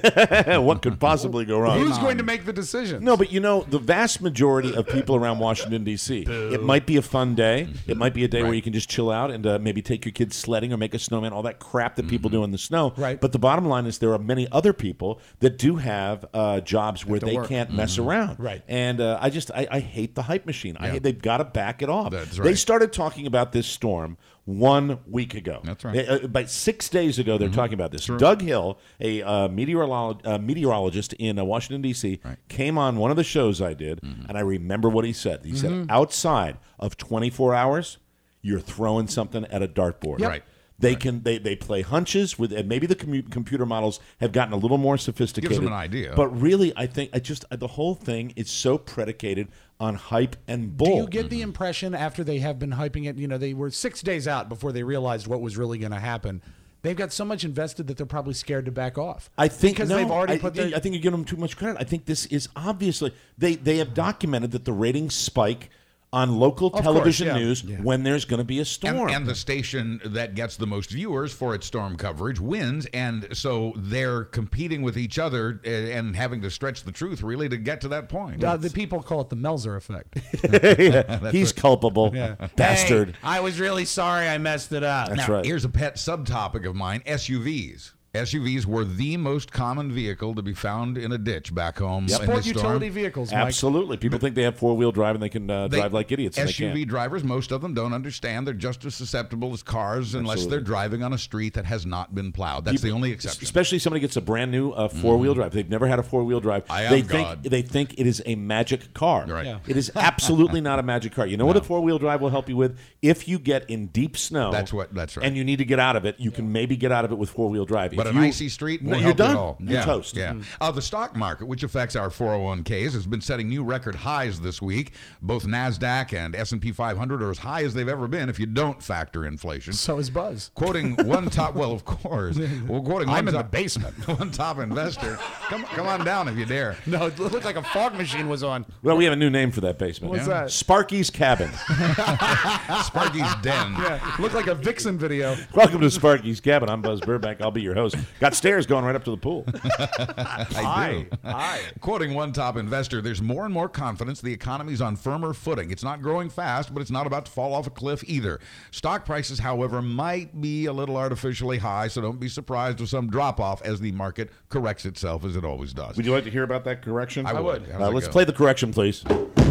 What could possibly go wrong? who's going to make the decision? No, but you know, the vast majority of people around Washington, D C, it might be a fun day. It might be a day where Right. you can just chill out and uh, maybe take your kids sledding or make a snowman, all that crap that people Mm-hmm. do in the snow. Right. But the bottom line is there are many other people that do have uh, jobs where to they work. can't mess Mm-hmm. around. Right. And uh, I just, I, I hate the hype machine. I Yeah. hate, they've got to back it off. That's They right. started talking about this storm one week ago. That's right. Mm-hmm. Uh, about six days ago, they're talking about this. Doug Hill, a uh, meteorolog- uh, meteorologist in uh, Washington, D C, Right. came on one of the shows I did, and I remember what he said. He said, outside of twenty-four hours, you're throwing something at a dartboard. Yep. Right. They can they, they play hunches with, and maybe the commu- computer models have gotten a little more sophisticated. Gives them an idea. But really, I think I just the whole thing is so predicated on hype and bull. Do you get the impression after they have been hyping it, you know, they were six days out before they realized what was really going to happen? They've got so much invested that they're probably scared to back off. I think because no, they've already I, put their. I think you give them too much credit. I think this is obviously they they have documented that the ratings spike on local course, television yeah. news Yeah. when there's going to be a And, storm. and the station that gets the most viewers for its storm coverage wins, and so they're competing with each other uh, and having to stretch the truth really to get to that point. Uh, the people call it the Melzer effect. Yeah, he's culpable, bastard. Hey, I was really sorry I messed it up. That's Now, right. here's a pet subtopic of mine: S U Vs. S U Vs were the most common vehicle to be found in a ditch back home. in Sport this storm. utility vehicles, Mike. Absolutely. People think they have four wheel drive and they can uh, They- drive like idiots. and S U V they can't. drivers, most of them don't understand. They're just as susceptible as cars unless Absolutely. they're driving on a street that has not been plowed. That's People- the only exception. Especially somebody gets a brand new uh, four wheel drive. They've never had a four wheel drive. I am they God. think they think it is a magic car. Right. Yeah. It is absolutely not a magic car. You know what a four wheel drive will help you with? If you get in deep snow, That's what- that's right. and you need to get out of it, you can maybe get out of it with four wheel drive. But If an you- icy street no, won't you're help you done. at all. You're yeah, toast. Yeah. Uh, the stock market, which affects our four oh one k's, has been setting new record highs this week. Both NASDAQ and S and P five hundred are as high as they've ever been if you don't factor inflation. So is Buzz. Quoting one top, well, of course. Well, quoting I'm one in the top, basement. one top investor. Come, come on down if you dare. No, it looked like a fog machine was on. Well, we have a new name for that basement. What's that? Sparky's Cabin. Sparky's Den. Yeah, looked like a Vixen video. Welcome to Sparky's Cabin. I'm Buzz Burbank. I'll be your host. house. Got stairs going right up to the pool. I do. Hi. Quoting one top investor, there's more and more confidence the economy's on firmer footing. It's not growing fast, but it's not about to fall off a cliff either. Stock prices, however, might be a little artificially high, so don't be surprised with some drop-off as the market corrects itself, as it always does. Would you like to hear about that correction? I would. Uh, let's play the correction, please.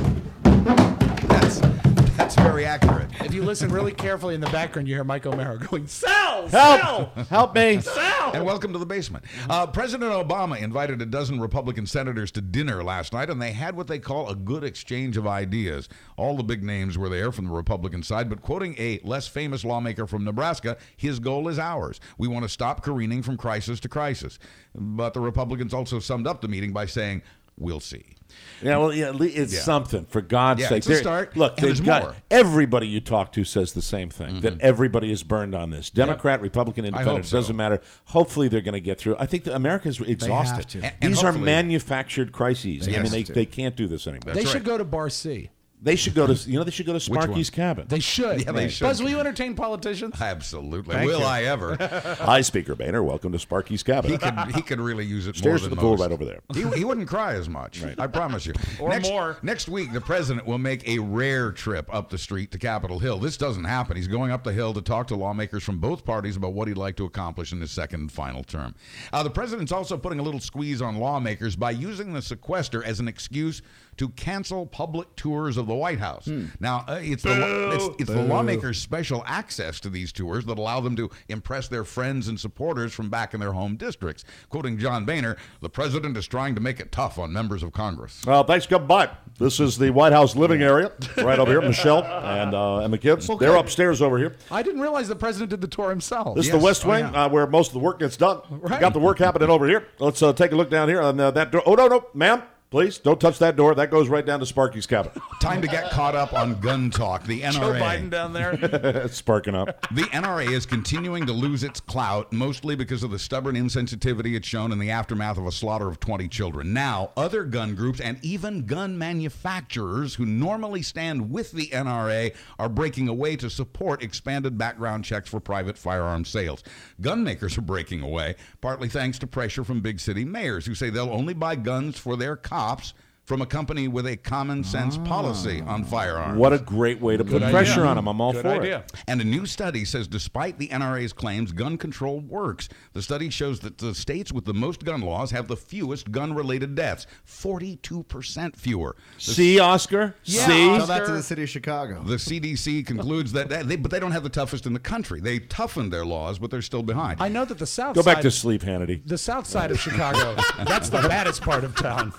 That's, that's very accurate. If you listen really carefully in the background, you hear Mike O'Mara going, sell, Help! sell, Help me. sell. And welcome to the basement. Uh, President Obama invited a dozen Republican senators to dinner last night, and they had what they call a good exchange of ideas. All the big names were there from the Republican side, but quoting a less famous lawmaker from Nebraska, his goal is ours. We want to stop careening from crisis to crisis. But the Republicans also summed up the meeting by saying, we'll see. Yeah, well, yeah, it's Yeah. something, for God's Yeah, sake. it's a They're- start, Look, and they've there's got, more. everybody you talk to says the same thing, that everybody is burned on this. Democrat, Republican, hope Independent, so. doesn't matter. Hopefully they're going to get through. I think that America's exhausted. to. And- and These are hopefully- manufactured crises. They I mean, have they, to. they can't do this anymore. They That's should right. go to Bar C. They should go to, you know, they should go to Sparky's cabin. They should. Yeah, they should. Buzz, will you entertain politicians? Absolutely. Thank Will you. I ever? Hi, Speaker Boehner. Welcome to Sparky's cabin. He could he could really use it Stairs more to than the pool most. right over there. He, he wouldn't cry as much. I promise you. Or next, more. Next week, the president will make a rare trip up the street to Capitol Hill. This doesn't happen. He's going up the hill to talk to lawmakers from both parties about what he'd like to accomplish in his second and final term. Uh, the president's also putting a little squeeze on lawmakers by using the sequester as an excuse to cancel public tours of the White House. Now, uh, it's, the, Boo. it's, it's the Boo. lawmakers' special access to these tours that allow them to impress their friends and supporters from back in their home districts. Quoting John Boehner, the president is trying to make it tough on members of Congress. Well, thanks for coming by. This is the White House living area right over here. Michelle and uh, and the kids. Okay. They're upstairs over here. I didn't realize the president did the tour himself. This is Yes. the West Oh, Wing, yeah. uh, where most of the work gets done. Right. Got the work happening over here. Let's uh, take a look down here on uh, that door. Oh, no, no, ma'am. Please, don't touch that door. That goes right down to Sparky's cabin. Time to get caught up on gun talk. The N R A. Joe Biden down there. It's sparking up. The N R A is continuing to lose its clout, mostly because of the stubborn insensitivity it's shown in the aftermath of a slaughter of twenty children. Now, other gun groups and even gun manufacturers who normally stand with the N R A are breaking away to support expanded background checks for private firearm sales. Gun makers are breaking away, partly thanks to pressure from big city mayors who say they'll only buy guns for their cops from a company with a common sense policy on firearms. What a great way to put Good pressure idea. on them. I'm all Good for idea. it. And a new study says despite the N R A's claims, gun control works. The study shows that the states with the most gun laws have the fewest gun-related deaths, forty-two percent fewer. The See, Oscar? Yeah, See? Tell that to the city of Chicago. The C D C concludes that, they, but they don't have the toughest in the country. They toughened their laws, but they're still behind. I know that the south Go side, back to sleep, Hannity. the south side of Chicago, that's the baddest part of town.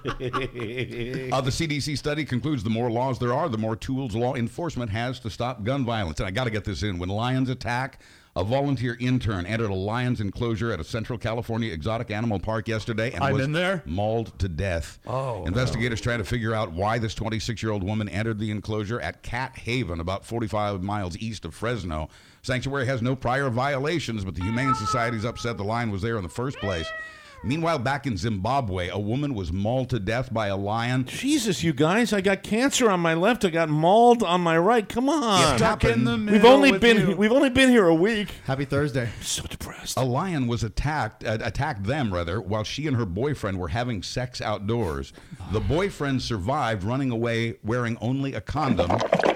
Uh, the C D C study concludes the more laws there are, the more tools law enforcement has to stop gun violence. And I got to get this in. When lions attack, a volunteer intern entered a lion's enclosure at a Central California exotic animal park yesterday and I'm was in there? mauled to death. Oh, Investigators trying to figure out why this twenty-six-year-old woman entered the enclosure at Cat Haven, about forty-five miles east of Fresno. Sanctuary has no prior violations, but the Humane Society's upset the lion was there in the first place. Meanwhile, back in Zimbabwe, a woman was mauled to death by a lion. Jesus, you guys, I got cancer on my left. I got mauled on my right. Come on. Stuck in the middle We've only with been you. we've only been here a week. Happy Thursday. So depressed. A lion was attacked, uh, attacked them rather, while she and her boyfriend were having sex outdoors. The boyfriend survived, running away wearing only a condom.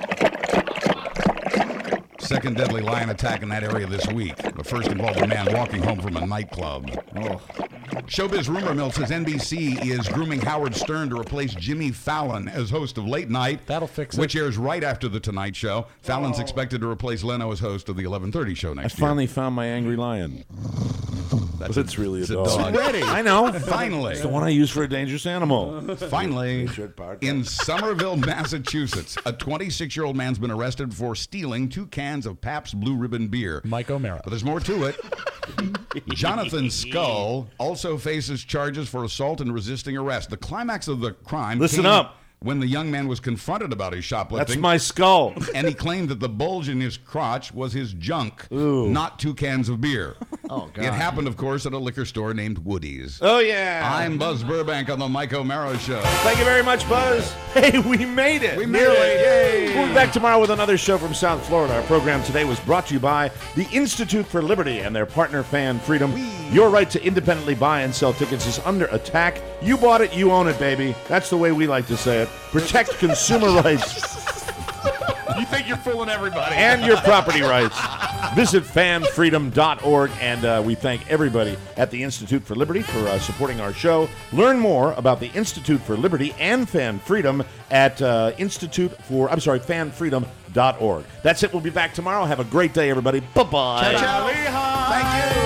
Second deadly lion attack in that area this week. The first involved a man walking home from a nightclub. Oh. Showbiz Rumor Mill says N B C is grooming Howard Stern to replace Jimmy Fallon as host of Late Night. That'll fix it. Which airs right after The Tonight Show. Fallon's expected to replace Leno as host of the eleven thirty show I next year. finally found my angry lion. That's it's really a it's a dog. dog. Ready. I know. Finally. It's the one I use for a dangerous animal. Finally, in Somerville, Massachusetts, a twenty-six-year-old man's been arrested for stealing two cans of Pabst Blue Ribbon beer. Mike O'Mara. But there's more to it. Jonathan Skull also faces charges for assault and resisting arrest. The climax of the crime Listen came up. when the young man was confronted about his shoplifting. That's my skull. And he claimed that the bulge in his crotch was his junk, not two cans of beer. Oh, God. It happened, of course, at a liquor store named Woody's. Oh, yeah. I'm Buzz Burbank on the Mike O'Mara Show. Thank you very much, Buzz. Hey, we made it. We made it. Yay. We'll be back tomorrow with another show from South Florida. Our program today was brought to you by the Institute for Liberty and their partner Fan Freedom. Your right to independently buy and sell tickets is under attack. You bought it, you own it, baby. That's the way we like to say it. Protect consumer rights. You think you're fooling everybody. And your property rights. Visit fan freedom dot org, and uh, we thank everybody at the Institute for Liberty for uh, supporting our show. Learn more about the Institute for Liberty and Fan Freedom at uh, Institute for, I'm sorry, fan freedom dot org. That's it. We'll be back tomorrow. Have a great day, everybody. Bye-bye. Ciao, ciao. Thank you.